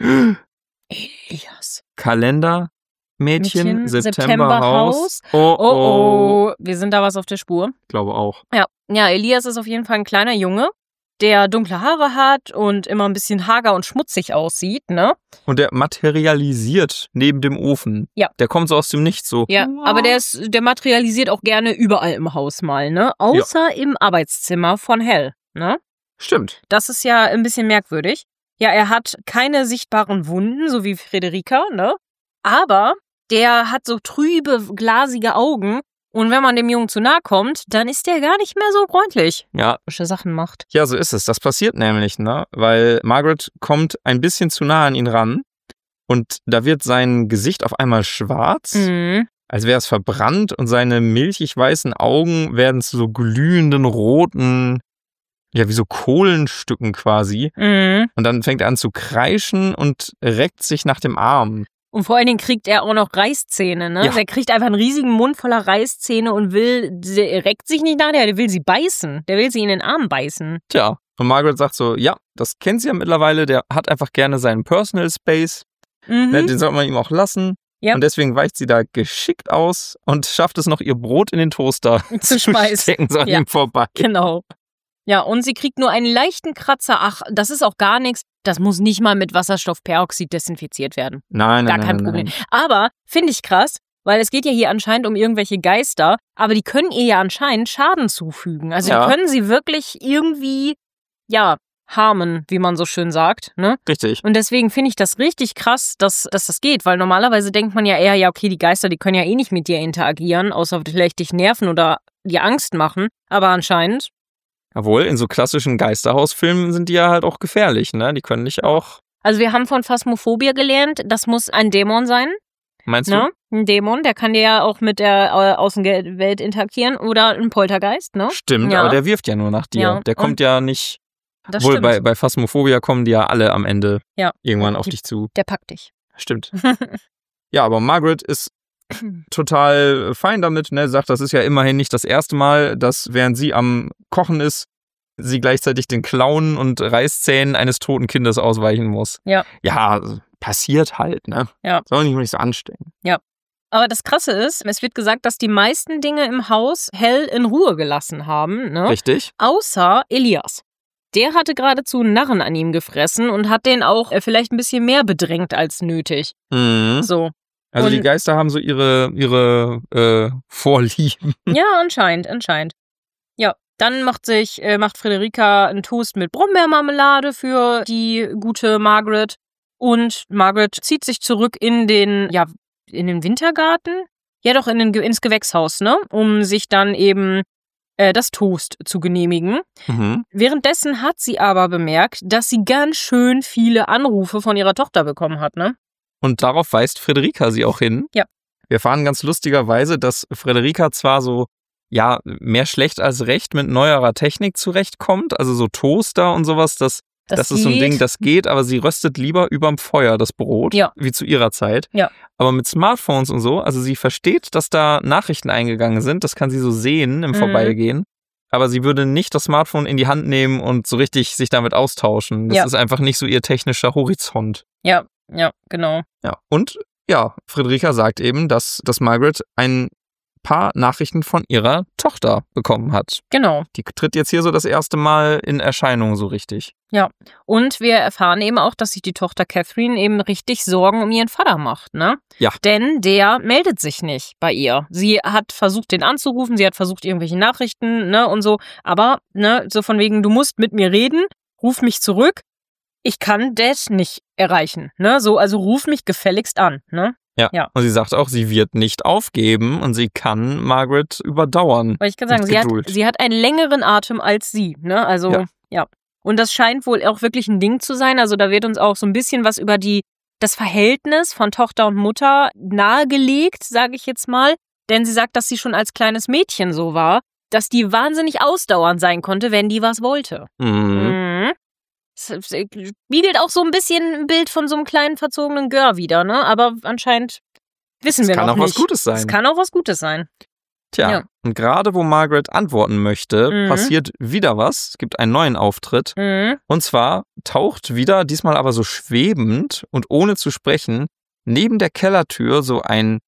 Elias. Kalendermädchen, Mädchen, Septemberhaus. Oh, Oh, oh. oh, wir sind da was auf der Spur. Ich glaube auch. Ja, ja, Elias ist auf jeden Fall ein kleiner Junge, der dunkle Haare hat und immer ein bisschen hager und schmutzig aussieht, ne? Und der materialisiert neben dem Ofen. Ja. Der kommt so aus dem Nichts so. Ja, aber der ist, der materialisiert auch gerne überall im Haus mal, ne? Außer im Arbeitszimmer von Hell, ne? Stimmt. Das ist ja ein bisschen merkwürdig. Ja, er hat keine sichtbaren Wunden, so wie Frederika, ne? Aber der hat so trübe, glasige Augen. Und wenn man dem Jungen zu nahe kommt, dann ist der gar nicht mehr so freundlich. Ja. Komische Sachen macht. Ja, so ist es. Das passiert nämlich, ne? Weil Margaret kommt ein bisschen zu nah an ihn ran und da wird sein Gesicht auf einmal schwarz, Mhm. als wäre es verbrannt und seine milchig weißen Augen werden zu so glühenden roten, ja, wie so Kohlenstücken quasi. Mhm. Und dann fängt er an zu kreischen und reckt sich nach dem Arm. Und vor allen Dingen kriegt er auch noch Reißzähne, ne? Ja. Der kriegt einfach einen riesigen Mund voller Reißzähne und will, der reckt sich nicht nach, der will sie beißen. Der will sie in den Arm beißen. Tja. Und Margaret sagt so, ja, das kennt sie ja mittlerweile, der hat einfach gerne seinen Personal Space. Mhm. Ne, den sollte man ihm auch lassen. Ja. Und deswegen weicht sie da geschickt aus und schafft es noch, ihr Brot in den Toaster Zu schmeißen. stecken, so an Ja. ihm vorbei. Genau. Ja, und sie kriegt nur einen leichten Kratzer. Ach, das ist auch gar nichts. Das muss nicht mal mit Wasserstoffperoxid desinfiziert werden. Nein, nein, Gar nein, kein nein, Problem. nein. Aber finde ich krass, weil es geht ja hier anscheinend um irgendwelche Geister, aber die können ihr ja anscheinend Schaden zufügen. Also Ja. die können sie wirklich irgendwie, ja, harmen, wie man so schön sagt, ne? Richtig. Und deswegen finde ich das richtig krass, dass, dass das geht, weil normalerweise denkt man ja eher, ja, okay, die Geister, die können ja eh nicht mit dir interagieren, außer vielleicht dich nerven oder dir Angst machen. Aber anscheinend, Jawohl, in so klassischen Geisterhausfilmen sind die ja halt auch gefährlich, ne? Die können dich auch, also wir haben von Phasmophobia gelernt, das muss ein Dämon sein, meinst ne? du? Ein Dämon, der kann dir ja auch mit der äh, Außenwelt interagieren oder ein Poltergeist, ne? Stimmt, Ja. aber der wirft ja nur nach dir. Ja, Der kommt und- ja nicht, Das obwohl stimmt. bei, bei Phasmophobia kommen die ja alle am Ende Ja. irgendwann auf Die- dich zu. Der packt dich. Stimmt. Ja, aber Margaret ist total fein damit, ne? Sagt, das ist ja immerhin nicht das erste Mal, dass während sie am Kochen ist, sie gleichzeitig den Klauen und Reißzähnen eines toten Kindes ausweichen muss. Ja. Ja, passiert halt, ne? Ja. Soll nicht, nicht so anstrengen. Aber das Krasse ist, es wird gesagt, dass die meisten Dinge im Haus Hell in Ruhe gelassen haben, ne? Richtig? Außer Elias. Der hatte geradezu einen Narren an ihm gefressen und hat den auch äh, vielleicht ein bisschen mehr bedrängt als nötig. Mhm. So. Also die Und- Geister haben so ihre, ihre äh, Vorlieben. Ja, anscheinend, anscheinend. Ja, dann macht sich, äh, macht Frederika einen Toast mit Brombeermarmelade für die gute Margaret. Und Margaret zieht sich zurück in den, ja, in den Wintergarten. Ja, doch, in den, Ge- ins Gewächshaus, ne? Um sich dann eben äh, das Toast zu genehmigen. Mhm. Währenddessen hat sie aber bemerkt, dass sie ganz schön viele Anrufe von ihrer Tochter bekommen hat, ne? Und darauf weist Frederika sie auch hin. Ja. Wir erfahren ganz lustigerweise, dass Frederika zwar so, ja, mehr schlecht als recht mit neuerer Technik zurechtkommt, also so Toaster und sowas, das, das, ist so ein geht. Ding, das geht, aber sie röstet lieber überm Feuer das Brot, Ja. wie zu ihrer Zeit. Ja. Aber mit Smartphones und so, also sie versteht, dass da Nachrichten eingegangen sind, das kann sie so sehen im Mhm. Vorbeigehen. Aber sie würde nicht das Smartphone in die Hand nehmen und so richtig sich damit austauschen. Das Ja. ist einfach nicht so ihr technischer Horizont. Ja, ja, genau. Ja, und ja, Frederika sagt eben, dass, dass Margaret ein paar Nachrichten von ihrer Tochter bekommen hat. Genau. Die tritt jetzt hier so das erste Mal in Erscheinung so richtig. Und wir erfahren eben auch, dass sich die Tochter Catherine eben richtig Sorgen um ihren Vater macht, ne? Ja. Denn der meldet sich nicht bei ihr. Sie hat versucht, den anzurufen, sie hat versucht, irgendwelche Nachrichten, ne, und so. Aber, ne, so von wegen, du musst mit mir reden, ruf mich zurück. Ich kann Dad nicht erreichen, ne? So, also ruf mich gefälligst an, ne? Ja. Ja. Und sie sagt auch, sie wird nicht aufgeben und sie kann Margaret überdauern. Weil ich kann sagen, Mit sie hat, Geduld. sie hat einen längeren Atem als sie, ne? Also, Ja. ja. Und das scheint wohl auch wirklich ein Ding zu sein. Also da wird uns auch so ein bisschen was über die das Verhältnis von Tochter und Mutter nahegelegt, sage ich jetzt mal. Denn sie sagt, dass sie schon als kleines Mädchen so war, dass die wahnsinnig ausdauernd sein konnte, wenn die was wollte. Mhm. Mhm. Das spiegelt auch so ein bisschen ein Bild von so einem kleinen verzogenen Gör wieder, ne? Aber anscheinend wissen wir noch nicht. Das kann auch was Gutes sein. Das kann auch was Gutes sein. Tja, Ja. und gerade wo Margaret antworten möchte, Mhm. passiert wieder was. Es gibt einen neuen Auftritt. Mhm. Und zwar taucht wieder, diesmal aber so schwebend und ohne zu sprechen, neben der Kellertür so ein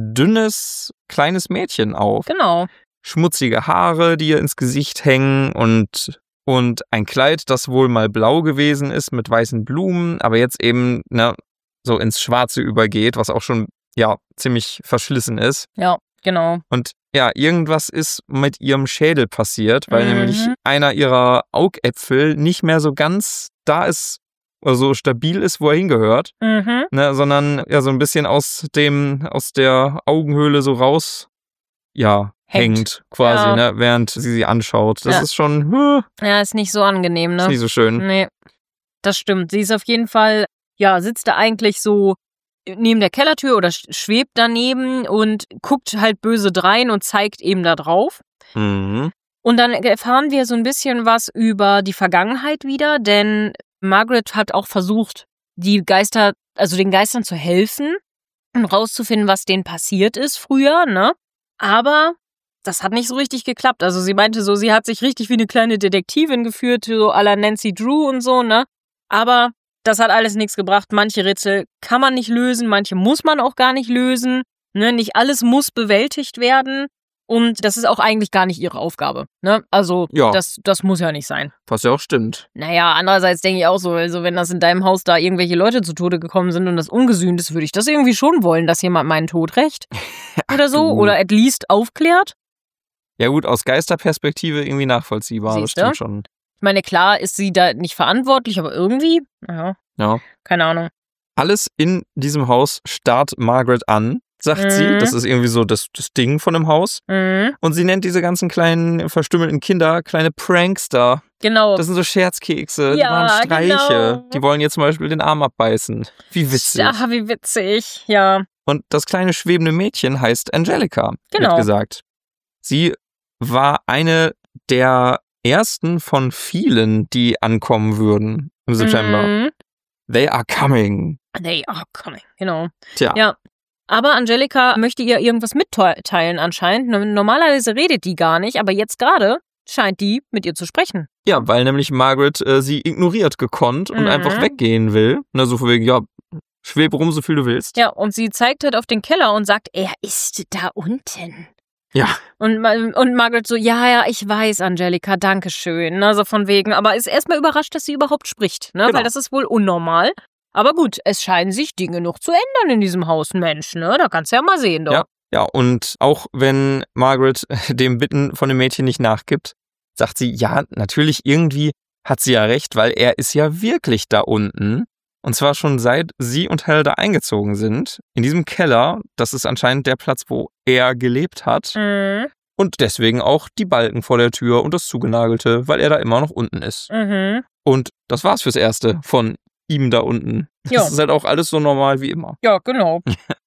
dünnes, kleines Mädchen auf. Genau. Schmutzige Haare, die ihr ins Gesicht hängen und, und ein Kleid, das wohl mal blau gewesen ist mit weißen Blumen, aber jetzt eben ne, so ins Schwarze übergeht, was auch schon ja ziemlich verschlissen ist. Ja, genau. Und ja, irgendwas ist mit ihrem Schädel passiert, weil Mhm. nämlich einer ihrer Augäpfel nicht mehr so ganz da ist, also stabil ist, wo er hingehört, Mhm. ne, sondern ja so ein bisschen aus dem, aus der Augenhöhle so raus, ja, Hängt. hängt, quasi, Ja. ne, während sie sie anschaut. Das Ja. ist schon, huh, Ja, ist nicht so angenehm, ne? ist nicht so schön. Nee, das stimmt. Sie ist auf jeden Fall, ja, sitzt da eigentlich so neben der Kellertür oder sch- schwebt daneben und guckt halt böse drein und zeigt eben da drauf. Mhm. Und dann erfahren wir so ein bisschen was über die Vergangenheit wieder, denn Margaret hat auch versucht, die Geister, also den Geistern zu helfen und rauszufinden, was denen passiert ist früher, ne? Aber das hat nicht so richtig geklappt. Also sie meinte so, sie hat sich richtig wie eine kleine Detektivin geführt, so à la Nancy Drew und so, ne? Aber das hat alles nichts gebracht. Manche Rätsel kann man nicht lösen, manche muss man auch gar nicht lösen, ne? Nicht alles muss bewältigt werden. Und das ist auch eigentlich gar nicht ihre Aufgabe, ne? Also, Ja. das, das muss ja nicht sein. Was ja auch stimmt. Naja, andererseits denke ich auch so, also wenn das in deinem Haus da irgendwelche Leute zu Tode gekommen sind und das ungesühnt ist, würde ich das irgendwie schon wollen, dass jemand meinen Tod rächt. Oder so. du. Oder at least aufklärt. Ja gut, aus Geisterperspektive irgendwie nachvollziehbar, das Siehste? stimmt schon. Ich meine, klar ist sie da nicht verantwortlich, aber irgendwie, ja, Ja. keine Ahnung. Alles in diesem Haus starrt Margaret an, sagt Mhm. sie. Das ist irgendwie so das, das Ding von dem Haus. Mhm. Und sie nennt diese ganzen kleinen, verstümmelten Kinder kleine Prankster. Genau. Das sind so Scherzkekse, die Ja, machen Streiche. genau. Die wollen ihr zum Beispiel den Arm abbeißen. Wie witzig. Ach, wie witzig, ja. Und das kleine schwebende Mädchen heißt Angelica, Genau. wird gesagt. Sie war eine der ersten von vielen, die ankommen würden im September. Mhm. They are coming. They are coming, genau. Tja. Ja. Aber Angelica möchte ihr irgendwas mitteilen anscheinend. Normalerweise redet die gar nicht, aber jetzt gerade scheint die mit ihr zu sprechen. Ja, weil nämlich Margaret äh, sie ignoriert gekonnt und Mhm. einfach weggehen will. Na, so von wegen, ja, schweb rum, so viel du willst. Ja, und sie zeigt halt auf den Keller und sagt, er ist da unten. Ja. Und, Ma- und Margaret so, ja, ja, ich weiß, Angelica, danke schön. Also von wegen, aber ist erstmal überrascht, dass sie überhaupt spricht, ne? Genau. Weil das ist wohl unnormal. Aber gut, es scheinen sich Dinge noch zu ändern in diesem Haus, Mensch, ne? Da kannst du ja mal sehen, doch. Ja. Ja, und auch wenn Margaret dem Bitten von dem Mädchen nicht nachgibt, sagt sie, ja, natürlich irgendwie hat sie ja recht, weil er ist ja wirklich da unten. Und zwar schon seit sie und Hal da eingezogen sind. In diesem Keller, das ist anscheinend der Platz, wo er gelebt hat. Mhm. Und deswegen auch die Balken vor der Tür und das Zugenagelte, weil er da immer noch unten ist. Mhm. Und das war's fürs Erste von ihm da unten. Ja. Das ist halt auch alles so normal wie immer. Ja, genau.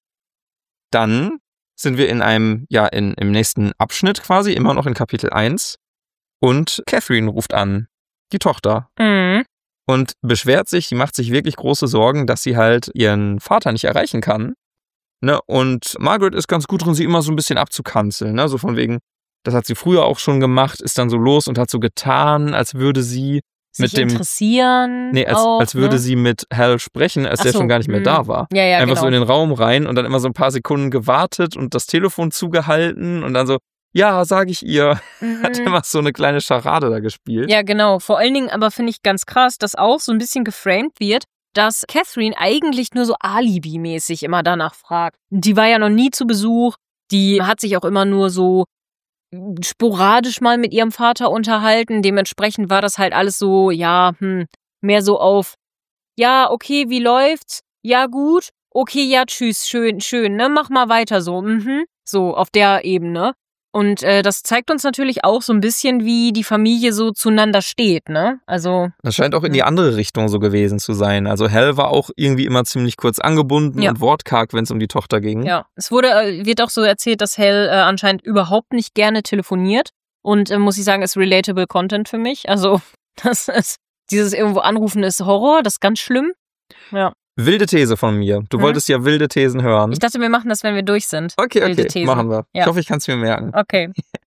Dann sind wir in einem, ja, in, im nächsten Abschnitt quasi, immer noch in Kapitel eins. Und Catherine ruft an, die Tochter, Mhm. und beschwert sich, die macht sich wirklich große Sorgen, dass sie halt ihren Vater nicht erreichen kann. Ne? Und Margaret ist ganz gut drin, sie immer so ein bisschen abzukanzeln. Ne? So von wegen, das hat sie früher auch schon gemacht, ist dann so los und hat so getan, als würde sie Sich mit dem... interessieren. Nee, als, auch, als würde ne? sie mit Hal sprechen, als Ach der so, schon gar nicht mehr mhm. da war. Ja, ja, Einfach genau. so in den Raum rein und dann immer so ein paar Sekunden gewartet und das Telefon zugehalten und dann so, ja, sage ich ihr. Hat Mhm. immer so eine kleine Scharade da gespielt. Ja, genau. Vor allen Dingen aber finde ich ganz krass, dass auch so ein bisschen geframed wird, dass Catherine eigentlich nur so Alibi-mäßig immer danach fragt. Die war ja noch nie zu Besuch. Die hat sich auch immer nur so sporadisch mal mit ihrem Vater unterhalten. Dementsprechend war das halt alles so, ja, hm, mehr so auf, ja, okay, wie läuft's? Ja, gut. Okay, ja, tschüss, schön, schön, ne? Mach mal weiter so. Mhm. So, auf der Ebene. Und äh, das zeigt uns natürlich auch so ein bisschen, wie die Familie so zueinander steht, ne? Also das scheint auch in die andere Richtung so gewesen zu sein. Also Hal war auch irgendwie immer ziemlich kurz angebunden ja. und wortkarg, wenn es um die Tochter ging. Ja, es wurde, wird auch so erzählt, dass Hal äh, anscheinend überhaupt nicht gerne telefoniert. Und äh, muss ich sagen, ist relatable Content für mich. Also das ist, dieses irgendwo anrufen ist Horror, das ist ganz schlimm. Ja. Wilde These von mir. Du hm? wolltest ja wilde Thesen hören. Ich dachte, wir machen das, wenn wir durch sind. Okay, wilde okay, Thesen. machen wir. Ja. Ich hoffe, ich kann es mir merken. Okay.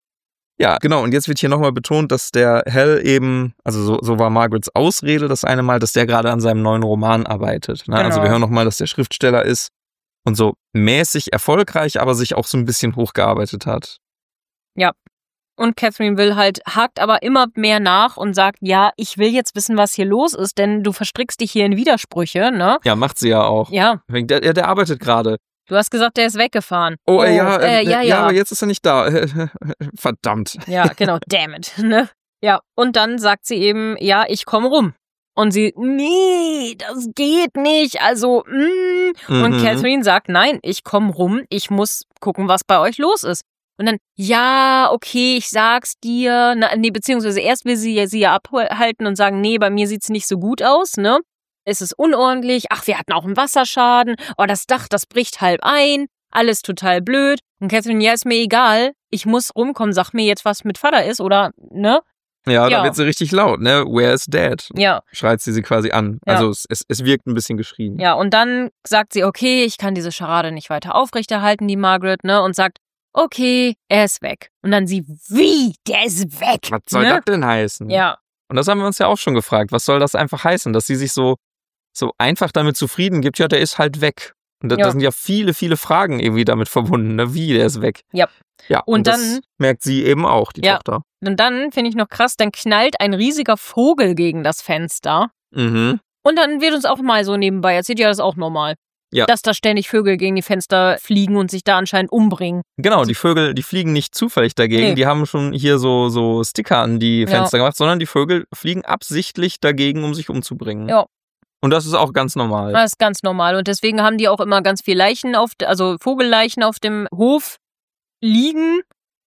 Ja, genau. Und jetzt wird hier nochmal betont, dass der Hal eben, also so, so war Margarets Ausrede das eine Mal, dass der gerade an seinem neuen Roman arbeitet. Ne? Genau. Also wir hören nochmal, dass der Schriftsteller ist und so mäßig erfolgreich, aber sich auch so ein bisschen hochgearbeitet hat. Ja. Und Catherine will halt, hakt aber immer mehr nach und sagt, ja, ich will jetzt wissen, was hier los ist, denn du verstrickst dich hier in Widersprüche, ne? Ja, macht sie ja auch. Ja. Der, der, der arbeitet gerade. Du hast gesagt, der ist weggefahren. Oh, oh ja, äh, äh, ja, ja, ja, aber jetzt ist er nicht da. Verdammt. Ja, genau, damn it, ne? Ja, und dann sagt sie eben, ja, ich komme rum. Und sie, nee, das geht nicht, also, mm. Mhm. Und Catherine sagt, nein, ich komme rum, ich muss gucken, was bei euch los ist. Und dann, ja, okay, ich sag's dir. Na, nee, beziehungsweise erst will sie, sie ja abhalten und sagen, nee, bei mir sieht's nicht so gut aus, ne? Es ist unordentlich. Ach, wir hatten auch einen Wasserschaden. Oh, das Dach, das bricht halb ein. Alles total blöd. Und Catherine, ja, ist mir egal. Ich muss rumkommen. Sag mir jetzt, was mit Vater ist, oder, ne? Ja, ja. da wird sie richtig laut, ne? Where is Dad? Ja. Schreit sie sie quasi an. Ja. Also es, es, es wirkt ein bisschen geschrien. Ja, und dann sagt sie, okay, ich kann diese Scharade nicht weiter aufrechterhalten, die Margaret, ne? Und sagt, okay, er ist weg. Und dann sie, wie? Der ist weg. Was soll ne? das denn heißen? Ja. Und das haben wir uns ja auch schon gefragt. Was soll das einfach heißen? Dass sie sich so, so einfach damit zufrieden gibt, ja, der ist halt weg. Und da, ja. da sind ja viele, viele Fragen irgendwie damit verbunden. Ne? Wie, der ist weg. Ja. Ja, und, und dann das merkt sie eben auch, die ja. Tochter. Und dann, finde ich noch krass, dann knallt ein riesiger Vogel gegen das Fenster. Mhm. Und dann wird uns auch mal so nebenbei erzählt, ja, das ist auch normal. Ja. Dass da ständig Vögel gegen die Fenster fliegen und sich da anscheinend umbringen. Genau, die Vögel, die fliegen nicht zufällig dagegen. Nee. Die haben schon hier so, so Sticker an die Fenster ja. gemacht, sondern die Vögel fliegen absichtlich dagegen, um sich umzubringen. Ja. Und das ist auch ganz normal. Das ist ganz normal. Und deswegen haben die auch immer ganz viel Leichen, auf, also Vogelleichen auf dem Hof liegen.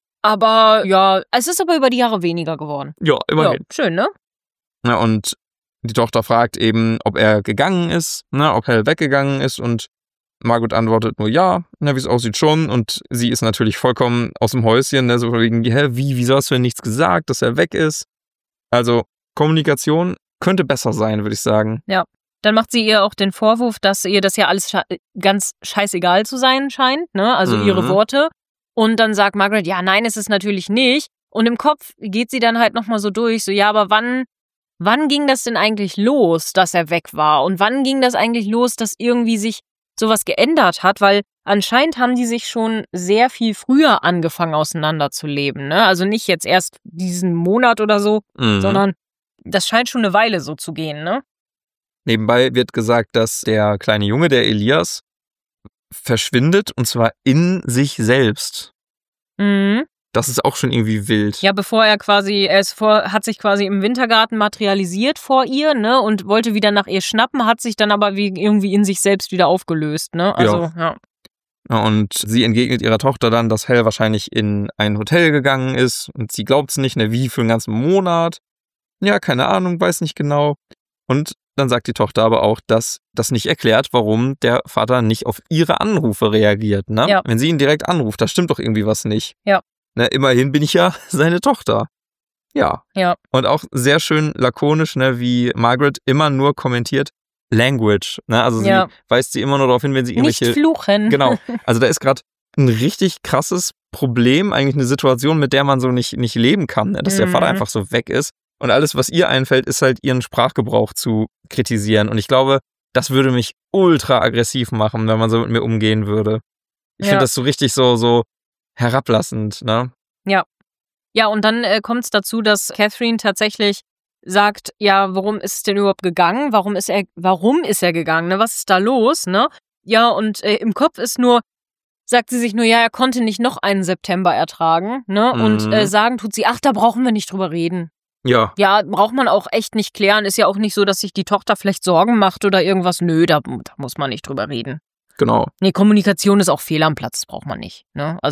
Aber ja, es ist aber über die Jahre weniger geworden. Ja, immerhin. Ja, schön, ne? Ja, und die Tochter fragt eben, ob er gegangen ist, ne, ob Hal weggegangen ist, und Margaret antwortet nur ja, ne, wie es aussieht schon, und sie ist natürlich vollkommen aus dem Häuschen, ne, so wegen, hä, wie, wieso hast du denn nichts gesagt, dass er weg ist? Also Kommunikation könnte besser sein, würde ich sagen. Ja, dann macht sie ihr auch den Vorwurf, dass ihr das ja alles sche- ganz scheißegal zu sein scheint, ne, also mhm. ihre Worte, und dann sagt Margaret, ja, nein, ist es natürlich nicht, und im Kopf geht sie dann halt nochmal so durch, so, ja, aber wann Wann ging das denn eigentlich los, dass er weg war? Und wann ging das eigentlich los, dass irgendwie sich sowas geändert hat? Weil anscheinend haben die sich schon sehr viel früher angefangen, auseinanderzuleben. Ne? Also nicht jetzt erst diesen Monat oder so, mhm. sondern das scheint schon eine Weile so zu gehen. Ne? Nebenbei wird gesagt, dass der kleine Junge, der Elias, verschwindet, und zwar in sich selbst. Mhm. Das ist auch schon irgendwie wild. Ja, bevor er quasi, er ist vor, hat sich quasi im Wintergarten materialisiert vor ihr, ne, und wollte wieder nach ihr schnappen, hat sich dann aber wie irgendwie in sich selbst wieder aufgelöst, ne, also, ja. ja. ja und sie entgegnet ihrer Tochter dann, dass Hal wahrscheinlich in ein Hotel gegangen ist, und sie glaubt es nicht, ne, wie, für einen ganzen Monat? Ja, keine Ahnung, weiß nicht genau. Und dann sagt die Tochter aber auch, dass das nicht erklärt, warum der Vater nicht auf ihre Anrufe reagiert, ne? Ja. Wenn sie ihn direkt anruft, da stimmt doch irgendwie was nicht. Ja. Ne, immerhin bin ich ja seine Tochter. Ja. Ja. Und auch sehr schön lakonisch, ne, wie Margaret immer nur kommentiert, Language. Ne? Also sie ja. weist sie immer nur darauf hin, wenn sie irgendwelche... Nicht fluchen. Genau. Also da ist gerade ein richtig krasses Problem, eigentlich eine Situation, mit der man so nicht, nicht leben kann, ne? Dass mhm. der Vater einfach so weg ist. Und alles, was ihr einfällt, ist halt ihren Sprachgebrauch zu kritisieren. Und ich glaube, das würde mich ultra aggressiv machen, wenn man so mit mir umgehen würde. Ich ja. finde das so richtig so, so herablassend, ne? Ja. Ja, und dann äh, kommt es dazu, dass Catherine tatsächlich sagt, ja, worum ist es denn überhaupt gegangen? Warum ist er, warum ist er gegangen? Ne? Was ist da los? Ne? Ja, und äh, im Kopf ist nur, sagt sie sich nur, ja, er konnte nicht noch einen September ertragen, ne? Mhm. Und äh, sagen tut sie, ach, da brauchen wir nicht drüber reden. Ja. Ja, braucht man auch echt nicht klären. Ist ja auch nicht so, dass sich die Tochter vielleicht Sorgen macht oder irgendwas. Nö, da, da muss man nicht drüber reden. Genau. Nee, Kommunikation ist auch fehl am Platz, das braucht man nicht. Ne? Also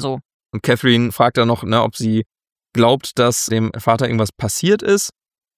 Und Catherine fragt dann noch, ne, ob sie glaubt, dass dem Vater irgendwas passiert ist.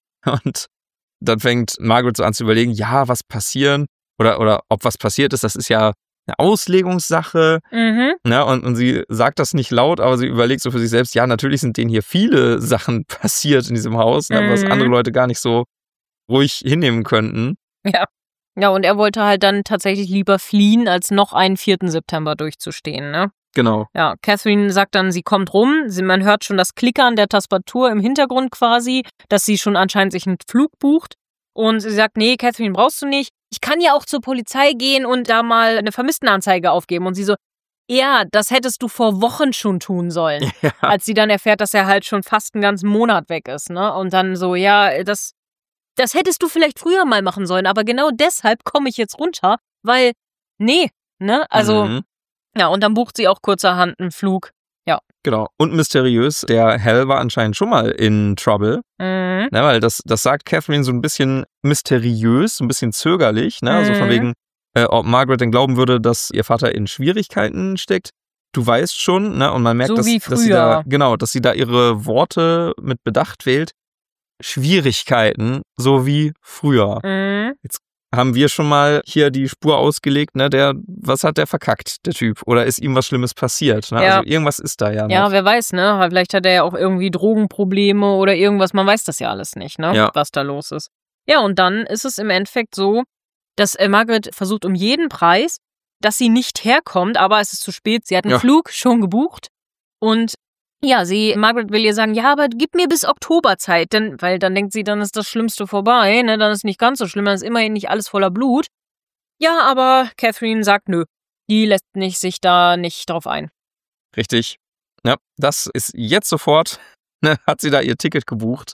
Und dann fängt Margaret so an zu überlegen, ja, was passieren oder, oder ob was passiert ist, das ist ja eine Auslegungssache. Mhm. Ne, und, und sie sagt das nicht laut, aber sie überlegt so für sich selbst, ja, natürlich sind denen hier viele Sachen passiert in diesem Haus, ne, Mhm. was andere Leute gar nicht so ruhig hinnehmen könnten. Ja. Ja, und er wollte halt dann tatsächlich lieber fliehen, als noch einen vierten September durchzustehen, ne? Genau. Ja, Catherine sagt dann, sie kommt rum, sie, man hört schon das Klickern der Tastatur im Hintergrund quasi, dass sie schon anscheinend sich einen Flug bucht. Und sie sagt, nee, Catherine, brauchst du nicht. Ich kann ja auch zur Polizei gehen und da mal eine Vermisstenanzeige aufgeben. Und sie so, ja, das hättest du vor Wochen schon tun sollen. Ja. Als sie dann erfährt, dass er halt schon fast einen ganzen Monat weg ist, ne? Und dann so, ja, das, das hättest du vielleicht früher mal machen sollen, aber genau deshalb komme ich jetzt runter, weil, nee, ne? Also, Mhm. ja, und dann bucht sie auch kurzerhand einen Flug. Ja. Genau. Und mysteriös, der Hal war anscheinend schon mal in Trouble. Mhm. Ne, weil das, das sagt Catherine so ein bisschen mysteriös, so ein bisschen zögerlich. Ne? Also von Mhm. wegen, äh, ob Margaret denn glauben würde, dass ihr Vater in Schwierigkeiten steckt. Du weißt schon, ne? Und man merkt, So dass, wie dass sie da, früher. genau, dass sie da ihre Worte mit Bedacht wählt. Schwierigkeiten, so wie früher. Mhm. Haben wir schon mal hier die Spur ausgelegt, ne? Der, was hat der verkackt, der Typ? Oder ist ihm was Schlimmes passiert? Ne? Ja. Also irgendwas ist da ja noch. Ja, wer weiß, ne? Vielleicht hat er ja auch irgendwie Drogenprobleme oder irgendwas. Man weiß das ja alles nicht, ne? Ja. Was da los ist. Ja, und dann ist es im Endeffekt so, dass äh, Margaret versucht um jeden Preis, dass sie nicht herkommt, aber es ist zu spät. Sie hat einen Ja. Flug schon gebucht. Und ja, sie, Margaret will ihr sagen, ja, aber gib mir bis Oktober Zeit, denn, weil dann denkt sie, dann ist das Schlimmste vorbei, ne? Dann ist nicht ganz so schlimm, dann ist immerhin nicht alles voller Blut. Ja, aber Catherine sagt, nö. Die lässt nicht, sich da nicht drauf ein. Richtig. Ja, das ist jetzt sofort, ne, hat sie da ihr Ticket gebucht.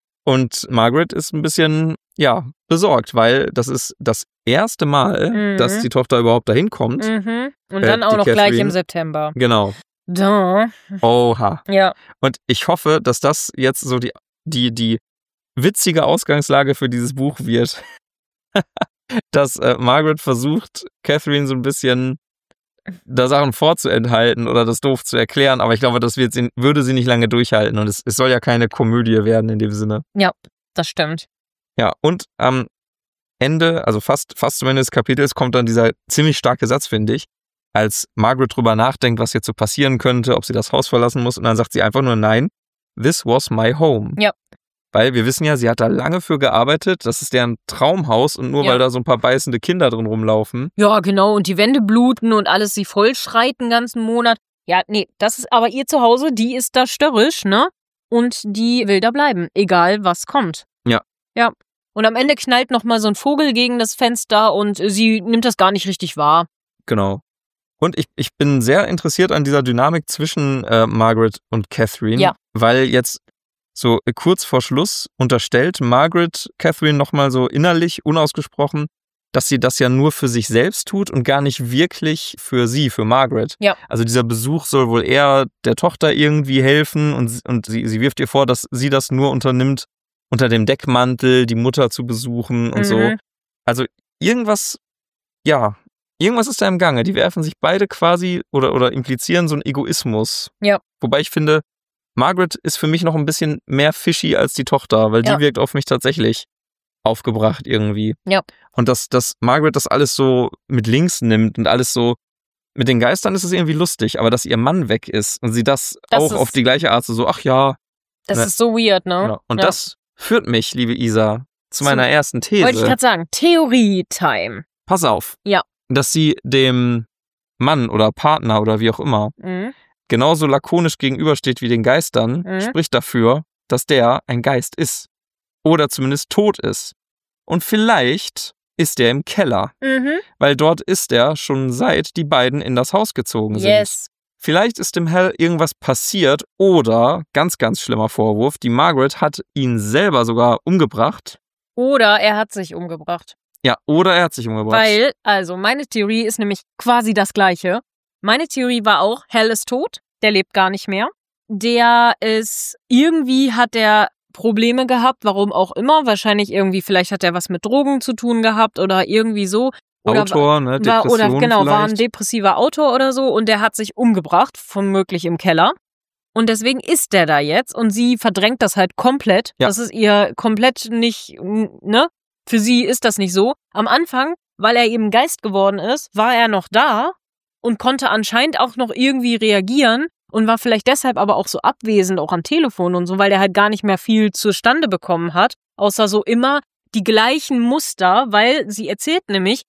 Und Margaret ist ein bisschen, ja, besorgt, weil das ist das erste Mal, Mhm. dass die Tochter überhaupt dahin kommt. Mhm. Und Äh, dann auch die noch gleich Catherine. im September. Genau. Da. Oha. Ja. Und ich hoffe, dass das jetzt so die, die, die witzige Ausgangslage für dieses Buch wird. Dass äh, Margaret versucht, Catherine so ein bisschen da Sachen vorzuenthalten oder das doof zu erklären, aber ich glaube, das wird sie, würde sie nicht lange durchhalten und es, es soll ja keine Komödie werden in dem Sinne. Das stimmt. Ja, und am Ende, also fast, fast zum Ende des Kapitels, kommt dann dieser ziemlich starke Satz, finde ich, als Margaret drüber nachdenkt, was jetzt so passieren könnte, ob sie das Haus verlassen muss, und dann sagt sie einfach nur, nein, this was my home. Ja. Weil wir wissen ja, sie hat da lange für gearbeitet, das ist deren Traumhaus, und nur Ja. weil da so ein paar beißende Kinder drin rumlaufen. Ja, genau. Und die Wände bluten und alles, sie voll schreit den ganzen Monat. Ja, nee, das ist aber ihr Zuhause, die ist da störrisch, ne? Und die will da bleiben, egal was kommt. Ja. Ja. Und am Ende knallt nochmal so ein Vogel gegen das Fenster und sie nimmt das gar nicht richtig wahr. Genau. Und ich, ich bin sehr interessiert an dieser Dynamik zwischen äh, Margaret und Catherine, Ja. weil jetzt so äh, kurz vor Schluss unterstellt Margaret Catherine nochmal so innerlich, unausgesprochen, dass sie das ja nur für sich selbst tut und gar nicht wirklich für sie, für Margaret. Ja. Also dieser Besuch soll wohl eher der Tochter irgendwie helfen, und, und sie, sie wirft ihr vor, dass sie das nur unternimmt, unter dem Deckmantel die Mutter zu besuchen und so. Mhm. Also irgendwas, ja, irgendwas ist da im Gange. Die werfen sich beide quasi oder, oder implizieren so einen Egoismus. Ja. Wobei ich finde, Margaret ist für mich noch ein bisschen mehr fishy als die Tochter, weil Ja. die wirkt auf mich tatsächlich aufgebracht irgendwie. Ja. Und dass, dass Margaret das alles so mit links nimmt und alles so, mit den Geistern ist es irgendwie lustig, aber dass ihr Mann weg ist und sie das, Das auch ist- auf die gleiche Art so, ach ja. Das Ne. ist so weird, ne? Genau. Und ja. das führt mich, liebe Isa, zu Zu- meiner ersten These. wollte ich gerade sagen. Theorie-Time. Pass auf. Ja. Dass sie dem Mann oder Partner oder wie auch immer Mhm. genauso lakonisch gegenübersteht wie den Geistern, Mhm. spricht dafür, dass der ein Geist ist. Oder zumindest tot ist. Und vielleicht ist er im Keller, Mhm. weil dort ist er schon seit die beiden in das Haus gezogen sind. Yes. Vielleicht ist dem Hal irgendwas passiert oder, ganz, ganz schlimmer Vorwurf, die Margaret hat ihn selber sogar umgebracht. Oder er hat sich umgebracht. Ja, oder er hat sich umgebracht. Weil, also meine Theorie ist nämlich quasi das gleiche. Meine Theorie war auch, Hal ist tot, der lebt gar nicht mehr. Der ist, irgendwie hat er Probleme gehabt, warum auch immer. Wahrscheinlich irgendwie, vielleicht hat er was mit Drogen zu tun gehabt oder irgendwie so. oder Autor, ne, war, Depression oder genau, vielleicht. war ein depressiver Autor oder so und der hat sich umgebracht, womöglich im Keller. Und deswegen ist der da jetzt und sie verdrängt das halt komplett. Ja. Das ist ihr komplett nicht, ne? Für sie ist das nicht so. Am Anfang, weil er eben Geist geworden ist, war er noch da und konnte anscheinend auch noch irgendwie reagieren und war vielleicht deshalb aber auch so abwesend, auch am Telefon und so, weil der halt gar nicht mehr viel zustande bekommen hat, außer so immer die gleichen Muster, weil sie erzählt nämlich,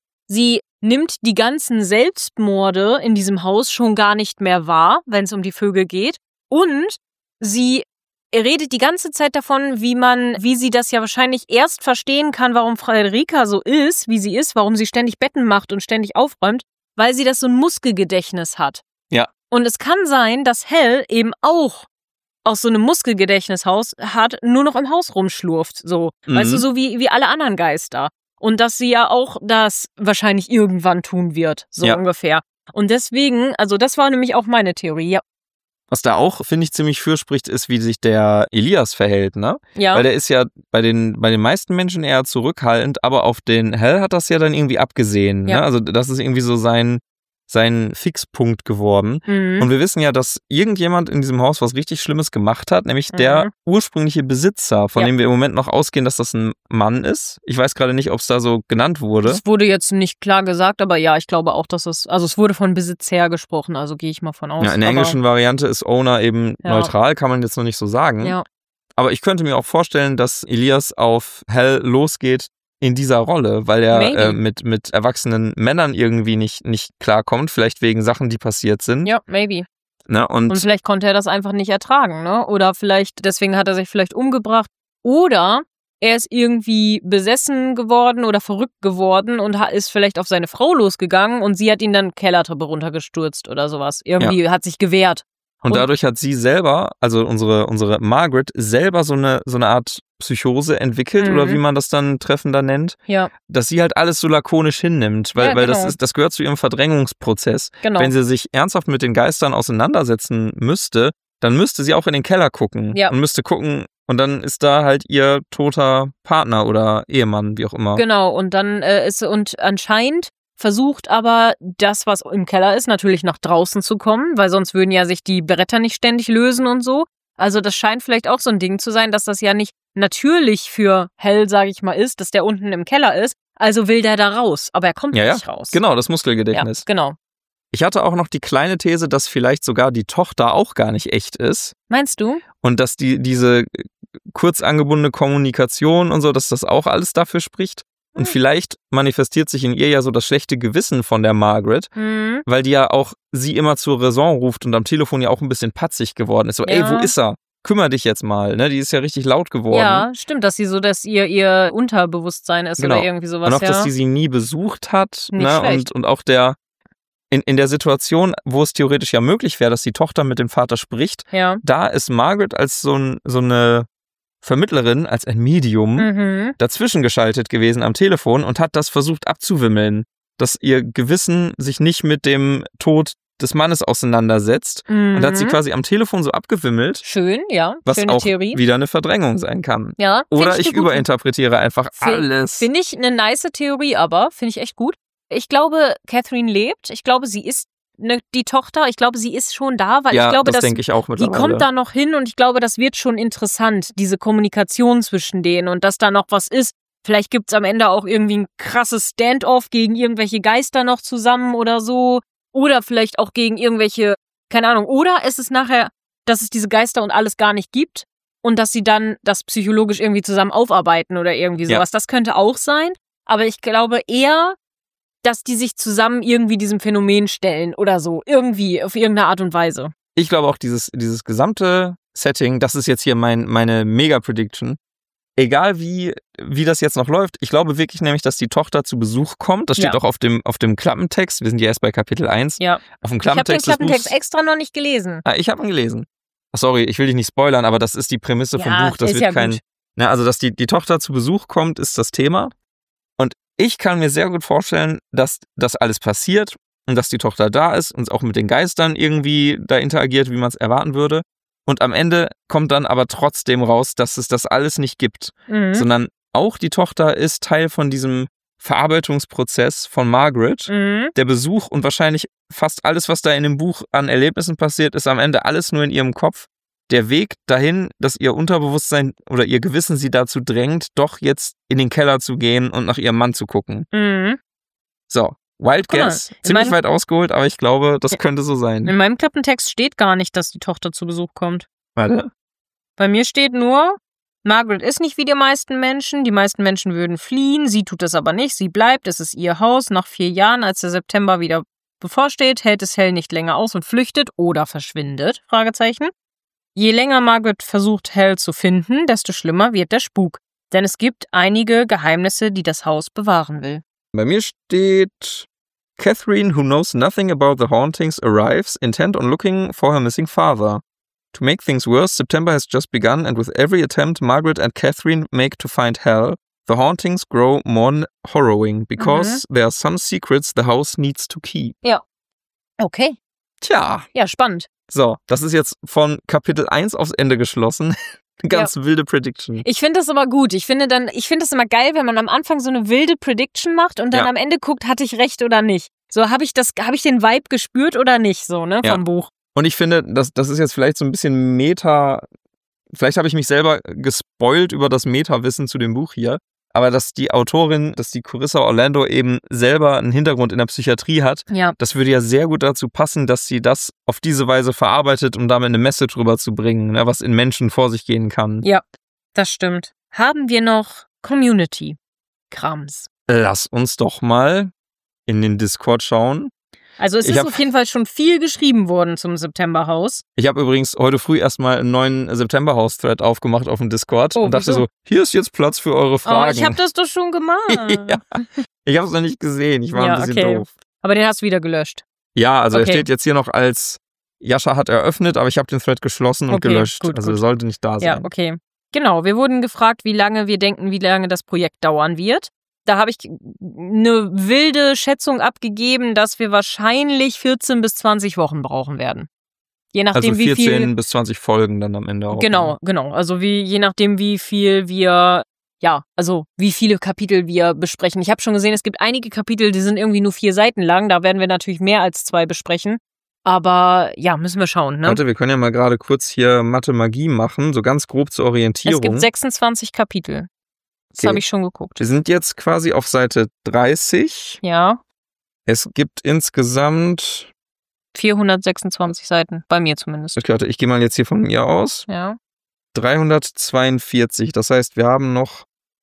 sie nimmt die ganzen Selbstmorde in diesem Haus schon gar nicht mehr wahr, wenn es um die Vögel geht. Und sie redet die ganze Zeit davon, wie man, wie sie das ja wahrscheinlich erst verstehen kann, warum Frederica so ist, wie sie ist, warum sie ständig Betten macht und ständig aufräumt, weil sie das so ein Muskelgedächtnis hat. Ja. Und es kann sein, dass Hell eben auch aus so einem Muskelgedächtnishaus hat, nur noch im Haus rumschlurft, so. Mhm. Weißt du, so wie, wie alle anderen Geister. Und dass sie ja auch das wahrscheinlich irgendwann tun wird, so Ja. ungefähr. Und deswegen, also das war nämlich auch meine Theorie. Ja. Was da auch, finde ich, ziemlich fürspricht, ist, wie sich der Elias verhält, ne? Ja. Weil der ist ja bei den, bei den meisten Menschen eher zurückhaltend, aber auf den Hell hat das ja dann irgendwie abgesehen, Ja. ne? Also das ist irgendwie so sein, sein Fixpunkt geworden. Mhm. Und wir wissen ja, dass irgendjemand in diesem Haus was richtig Schlimmes gemacht hat, nämlich der Mhm. ursprüngliche Besitzer, von Ja. dem wir im Moment noch ausgehen, dass das ein Mann ist. Ich weiß gerade nicht, ob es da so genannt wurde. Es wurde jetzt nicht klar gesagt, aber ja, ich glaube auch, dass es, also es wurde von Besitz her gesprochen, also gehe ich mal von aus. Ja, in der aber, englischen Variante ist Owner eben Ja. neutral, kann man jetzt noch nicht so sagen. Ja. Aber ich könnte mir auch vorstellen, dass Elias auf Hell losgeht in dieser Rolle, weil er Maybe. äh, mit, mit erwachsenen Männern irgendwie nicht, nicht klarkommt, vielleicht wegen Sachen, die passiert sind. Ja, maybe. Ne? Und, Und vielleicht konnte er das einfach nicht ertragen, ne? Oder vielleicht, deswegen hat er sich vielleicht umgebracht. Oder er ist irgendwie besessen geworden oder verrückt geworden und ha- ist vielleicht auf seine Frau losgegangen und sie hat ihn dann Kellertreppe runtergestürzt oder sowas. Irgendwie hat sich gewehrt. und und- dadurch hat sie selber, also unsere, unsere Margaret, selber so eine, so eine Art Psychose entwickelt, Mhm. oder wie man das dann treffender nennt, Ja, dass sie halt alles so lakonisch hinnimmt, weil, Ja, weil das genau. ist, das gehört zu ihrem Verdrängungsprozess. genau. Wenn sie sich ernsthaft mit den Geistern auseinandersetzen müsste, dann müsste sie auch in den Keller gucken Ja. und müsste gucken, und dann ist da halt ihr toter Partner oder Ehemann, wie auch immer. Genau, und dann äh, ist und anscheinend versucht aber das, was im Keller ist, natürlich nach draußen zu kommen, weil sonst würden ja sich die Bretter nicht ständig lösen und so. Also das scheint vielleicht auch so ein Ding zu sein, dass das ja nicht natürlich für Hell, sage ich mal, ist, dass der unten im Keller ist. Also will der da raus, aber er kommt Ja, ja. nicht raus. Genau, das Ja, Muskelgedächtnis. genau. Ich hatte auch noch die kleine These, dass vielleicht sogar die Tochter auch gar nicht echt ist Meinst du? und dass die diese kurz angebundene Kommunikation und so, dass das auch alles dafür spricht. Und Hm. vielleicht manifestiert sich in ihr ja so das schlechte Gewissen von der Margaret, Hm. weil die ja auch sie immer zur Raison ruft und am Telefon ja auch ein bisschen patzig geworden ist. So, ey, Ja. wo ist er? Kümmer dich jetzt mal, ne? Die ist ja richtig laut geworden. Ja, stimmt, dass sie so, dass ihr ihr Unterbewusstsein ist Genau. oder irgendwie sowas, Und auch, ja. dass die sie nie besucht hat. Nicht Ne? schlecht. Und, und auch der, in, in der Situation, wo es theoretisch ja möglich wäre, dass die Tochter mit dem Vater spricht, ja. da ist Margaret als so, ein, so eine Vermittlerin, als ein Medium Mhm. dazwischen geschaltet gewesen am Telefon und hat das versucht abzuwimmeln, dass ihr Gewissen sich nicht mit dem Tod des Mannes auseinandersetzt. Mhm. Und hat sie quasi am Telefon so abgewimmelt, Schön, ja. was Schöne auch Theorie. wieder eine Verdrängung sein kann. Ja. Oder find ich eine gute- überinterpretiere einfach Find- alles. Finde ich eine nice Theorie, aber finde ich echt gut. Ich glaube, Catherine lebt. Ich glaube, sie ist ne, die Tochter. Ich glaube, sie ist schon da, weil ja, ich glaube, das dass denke ich auch die mittlerweile. kommt da noch hin und ich glaube, das wird schon interessant, diese Kommunikation zwischen denen und dass da noch was ist. Vielleicht gibt's am Ende auch irgendwie ein krasses Stand-off gegen irgendwelche Geister noch zusammen oder so. Oder vielleicht auch gegen irgendwelche, keine Ahnung. Oder es ist nachher, dass es diese Geister und alles gar nicht gibt und dass sie dann das psychologisch irgendwie zusammen aufarbeiten oder irgendwie Ja. sowas. Das könnte auch sein. Aber ich glaube eher, dass die sich zusammen irgendwie diesem Phänomen stellen oder so. Irgendwie, auf irgendeine Art und Weise. Ich glaube auch, dieses, dieses gesamte Setting, das ist jetzt hier mein, meine Mega-Prediction. Egal wie, wie das jetzt noch läuft, ich glaube wirklich nämlich, dass die Tochter zu Besuch kommt. Das steht Ja. auch auf dem, auf dem Klappentext. Wir sind ja erst bei Kapitel eins. Ja. Auf dem Ich habe den Klappentext des Klappentext Buchs. extra noch nicht gelesen. Ah, ich habe ihn gelesen. Ach, sorry, ich will dich nicht spoilern, aber das ist die Prämisse Ja, vom Buch. Das ist wird ja kein. gut. Na, also, dass die, die Tochter zu Besuch kommt, ist das Thema. Und ich kann mir sehr gut vorstellen, dass das alles passiert und dass die Tochter da ist und auch mit den Geistern irgendwie da interagiert, wie man es erwarten würde. Und am Ende kommt dann aber trotzdem raus, dass es das alles nicht gibt, Mhm. sondern auch die Tochter ist Teil von diesem Verarbeitungsprozess von Margaret. Mhm. Der Besuch und wahrscheinlich fast alles, was da in dem Buch an Erlebnissen passiert, ist am Ende alles nur in ihrem Kopf. Der Weg dahin, dass ihr Unterbewusstsein oder ihr Gewissen sie dazu drängt, doch jetzt in den Keller zu gehen und nach ihrem Mann zu gucken. Mhm. So, Wild Guck mal, Guess. in Ziemlich meinem- weit ausgeholt, aber ich glaube, das Ja. könnte so sein. In meinem Klappentext steht gar nicht, dass die Tochter zu Besuch kommt. Warte. Bei mir steht nur, Margaret ist nicht wie die meisten Menschen. Die meisten Menschen würden fliehen. Sie tut es aber nicht. Sie bleibt. Es ist ihr Haus. Nach vier Jahren, als der September wieder bevorsteht, hält es Hell nicht länger aus und flüchtet oder verschwindet. Fragezeichen. Je länger Margaret versucht, Hell zu finden, desto schlimmer wird der Spuk. Denn es gibt einige Geheimnisse, die das Haus bewahren will. Bei mir steht, Catherine, who knows nothing about the hauntings, arrives, intent on looking for her missing father. To make things worse, September has just begun, and with every attempt Margaret and Catherine make to find Hell, the hauntings grow more harrowing, because there are some secrets the house needs to keep. Okay. Tja, Ja, spannend. so, das ist jetzt von Kapitel eins aufs Ende geschlossen. Eine ganz wilde Prediction. Ich finde das aber gut. Ich finde dann, ich finde es immer geil, wenn man am Anfang so eine wilde Prediction macht und dann Ja. am Ende guckt, hatte ich recht oder nicht. So, habe ich das, habe ich den Vibe gespürt oder nicht, so, ne, Ja. vom Buch. Und ich finde, das, das ist jetzt vielleicht so ein bisschen Meta, vielleicht habe ich mich selber gespoilt über das Meta-Wissen zu dem Buch hier, aber dass die Autorin, dass die Carissa Orlando eben selber einen Hintergrund in der Psychiatrie hat, Ja. das würde ja sehr gut dazu passen, dass sie das auf diese Weise verarbeitet, um damit eine Message rüberzubringen, ne, was in Menschen vor sich gehen kann. Ja, das stimmt. Haben wir noch Community-Krams? Lass uns doch mal in den Discord schauen. Also es Ich ist hab- auf jeden Fall schon viel geschrieben worden zum Septemberhaus. Ich habe übrigens heute früh erstmal einen neuen Septemberhaus-Thread aufgemacht auf dem Discord Oh, und dachte wieso? so, hier ist jetzt Platz für eure Oh, Fragen. ich habe das doch schon gemacht. Ja. Ich habe es noch nicht gesehen, ich war Ja, ein bisschen okay. doof. Aber den hast du wieder gelöscht. Ja, also Okay. er steht jetzt hier noch als Jascha hat eröffnet, aber ich habe den Thread geschlossen und Okay, gelöscht. gut, also gut. er sollte nicht da Ja, sein. okay. Genau, wir wurden gefragt, wie lange wir denken, wie lange das Projekt dauern wird. Da habe ich eine wilde Schätzung abgegeben, dass wir wahrscheinlich vierzehn bis zwanzig Wochen brauchen werden. Je nachdem, Also wie vierzehn viel. bis zwanzig Folgen dann am Ende auch. Genau, Ne? genau. Also wie, je nachdem, wie viel wir, ja, also wie viele Kapitel wir besprechen. Ich habe schon gesehen, es gibt einige Kapitel, die sind irgendwie nur vier Seiten lang. Da werden wir natürlich mehr als zwei besprechen. Aber ja, müssen wir schauen, ne? Warte, wir können ja mal gerade kurz hier Mathe-Magie machen, so ganz grob zur Orientierung. Es gibt sechsundzwanzig Kapitel. Das Okay. habe ich schon geguckt. Wir sind jetzt quasi auf Seite dreißig. Ja, Es gibt insgesamt, vierhundertsechsundzwanzig Seiten, bei mir zumindest. ich glaube, ich gehe mal jetzt hier von mir aus, Ja. dreihundertzweiundvierzig. Das heißt, wir haben noch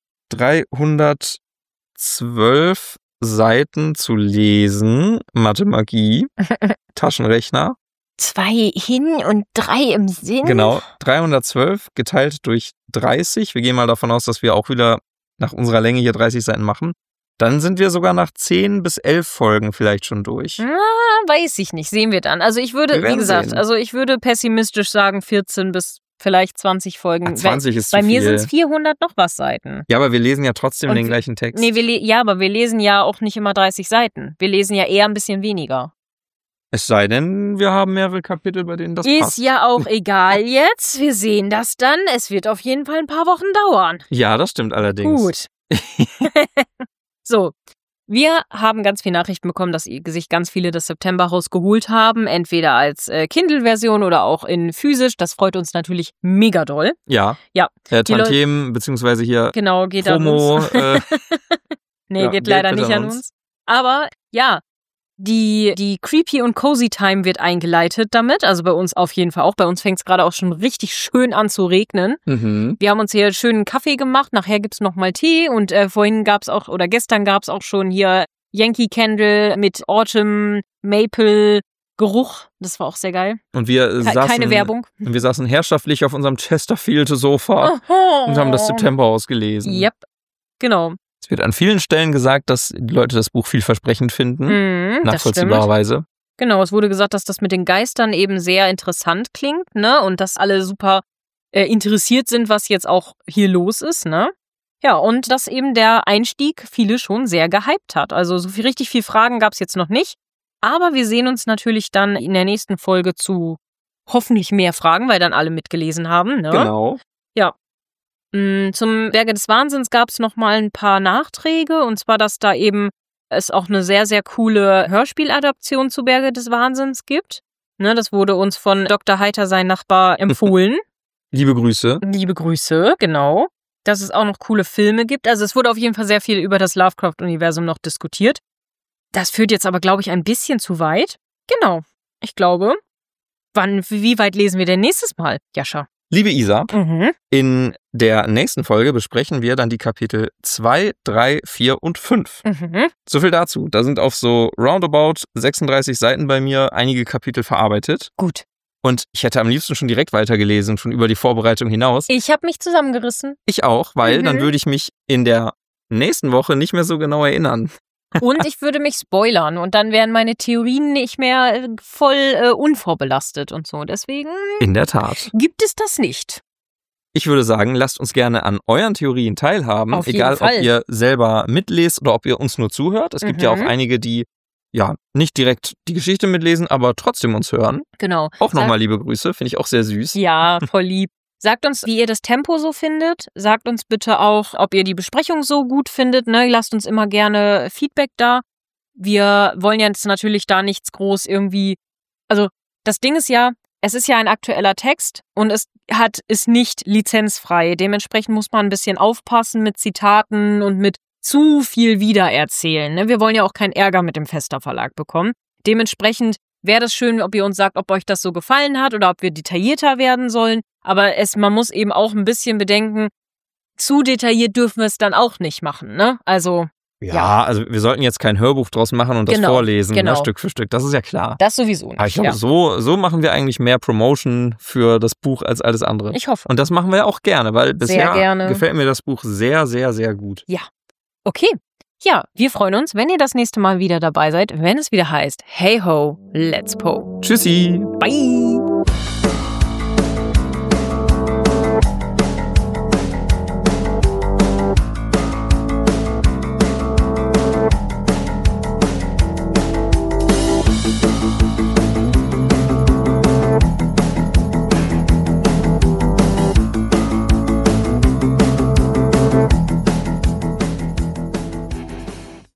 dreihundertzwölf Seiten zu lesen. Mathe-Magie, Taschenrechner. Zwei hin und drei im Sinn. Genau, dreihundertzwölf geteilt durch dreißig. Wir gehen mal davon aus, dass wir auch wieder nach unserer Länge hier dreißig Seiten machen. Dann sind wir sogar nach zehn bis elf Folgen vielleicht schon durch. Ah, weiß ich nicht, sehen wir dann. Also ich würde, Wir werden wie gesagt, sehen. also ich würde pessimistisch sagen vierzehn bis vielleicht zwanzig Folgen. Ah, zwanzig ist zu Bei mir viel. sind es vierhundert noch was Seiten. Ja, aber wir lesen ja trotzdem Und den wir- gleichen Text. Nee, wir le- ja, aber wir lesen ja auch nicht immer dreißig Seiten. Wir lesen ja eher ein bisschen weniger. Es sei denn, wir haben mehrere Kapitel, bei denen das Ist passt. ja auch egal jetzt. Wir sehen das dann. Es wird auf jeden Fall ein paar Wochen dauern. Ja, das stimmt allerdings. Gut. So, wir haben ganz viele Nachrichten bekommen, dass sich ganz viele das Septemberhaus geholt haben, entweder als äh, Kindle-Version oder auch in physisch. Das freut uns natürlich mega doll. Ja. Ja. Äh, Die Leute- Tantiemen, beziehungsweise hier Genau, geht Promo. an uns. Äh, Nee, ja, geht Geld leider bitte nicht an an uns. uns. Aber ja, die, die Creepy und Cozy Time wird eingeleitet damit. Also bei uns auf jeden Fall auch. Bei uns fängt es gerade auch schon richtig schön an zu regnen. mhm. Wir haben uns hier schönen Kaffee gemacht. Nachher gibt's noch mal Tee. Und äh, vorhin gab's auch, oder gestern gab's auch schon hier Yankee Candle mit Autumn Maple Geruch. Das war auch sehr geil. Und wir äh, Ke- saßen, Keine Werbung. Und wir saßen herrschaftlich auf unserem Chesterfield-Sofa Oh. und haben das Septemberhaus gelesen. Yep. Genau. Es wird an vielen Stellen gesagt, dass die Leute das Buch vielversprechend finden. Mhm, das stimmt. Nachvollziehbarerweise. Genau, es wurde gesagt, dass das mit den Geistern eben sehr interessant klingt, ne? Und dass alle super äh, interessiert sind, was jetzt auch hier los ist, ne? Ja, und dass eben der Einstieg viele schon sehr gehypt hat. Also so viel richtig viel Fragen gab's jetzt noch nicht. Aber wir sehen uns natürlich dann in der nächsten Folge zu hoffentlich mehr Fragen, weil dann alle mitgelesen haben, ne? Genau. Zum Berge des Wahnsinns gab es noch mal ein paar Nachträge, und zwar, dass da eben es auch eine sehr, sehr coole Hörspieladaption zu Berge des Wahnsinns gibt. Ne, das wurde uns von Doktor Heiter, sein Nachbar, empfohlen. Liebe Grüße. Liebe Grüße, genau. Dass es auch noch coole Filme gibt. Also es wurde auf jeden Fall sehr viel über das Lovecraft-Universum noch diskutiert. Das führt jetzt aber, glaube ich, ein bisschen zu weit. Genau, ich glaube. Wann, wie weit lesen wir denn nächstes Mal, Jascha? Liebe Isa, Mhm. in der nächsten Folge besprechen wir dann die Kapitel zwei, drei, vier und fünf. Mhm. So viel dazu. Da sind auf so roundabout sechsunddreißig Seiten bei mir einige Kapitel verarbeitet. Gut. Und ich hätte am liebsten schon direkt weitergelesen, schon über die Vorbereitung hinaus. Ich habe mich zusammengerissen. Ich auch, weil Mhm. dann würde ich mich in der nächsten Woche nicht mehr so genau erinnern. Und ich würde mich spoilern und dann wären meine Theorien nicht mehr äh, voll äh, unvorbelastet und so. Deswegen In der Tat. gibt es das nicht. Ich würde sagen, lasst uns gerne an euren Theorien teilhaben. Auf jeden egal, Fall. ob ihr selber mitlest oder ob ihr uns nur zuhört. Es gibt Mhm. ja auch einige, die ja nicht direkt die Geschichte mitlesen, aber trotzdem uns hören. Genau. Auch Sag- nochmal liebe Grüße, finde ich auch sehr süß. Ja, voll lieb. Sagt uns, wie ihr das Tempo so findet. Sagt uns bitte auch, ob ihr die Besprechung so gut findet. Ne? Lasst uns immer gerne Feedback da. Wir wollen jetzt natürlich da nichts groß irgendwie. Also das Ding ist ja, es ist ja ein aktueller Text und es hat ist nicht lizenzfrei. Dementsprechend muss man ein bisschen aufpassen mit Zitaten und mit zu viel Wiedererzählen. Ne? Wir wollen ja auch keinen Ärger mit dem Vesta Verlag bekommen. Dementsprechend wäre das schön, ob ihr uns sagt, ob euch das so gefallen hat oder ob wir detaillierter werden sollen. Aber es, man muss eben auch ein bisschen bedenken, zu detailliert dürfen wir es dann auch nicht machen. Ne? Also Ja, Ja. also wir sollten jetzt kein Hörbuch draus machen und das Genau, vorlesen, genau. ne, Stück für Stück. Das ist ja klar. das sowieso nicht. Aber ich glaube, ja. so, so machen wir eigentlich mehr Promotion für das Buch als alles andere. Ich hoffe. Und das machen wir auch gerne, weil bisher gerne. gefällt mir das Buch sehr, sehr, sehr gut. Okay. Ja, wir freuen uns, wenn ihr das nächste Mal wieder dabei seid, wenn es wieder heißt Hey ho, let's po. Tschüssi! Bye!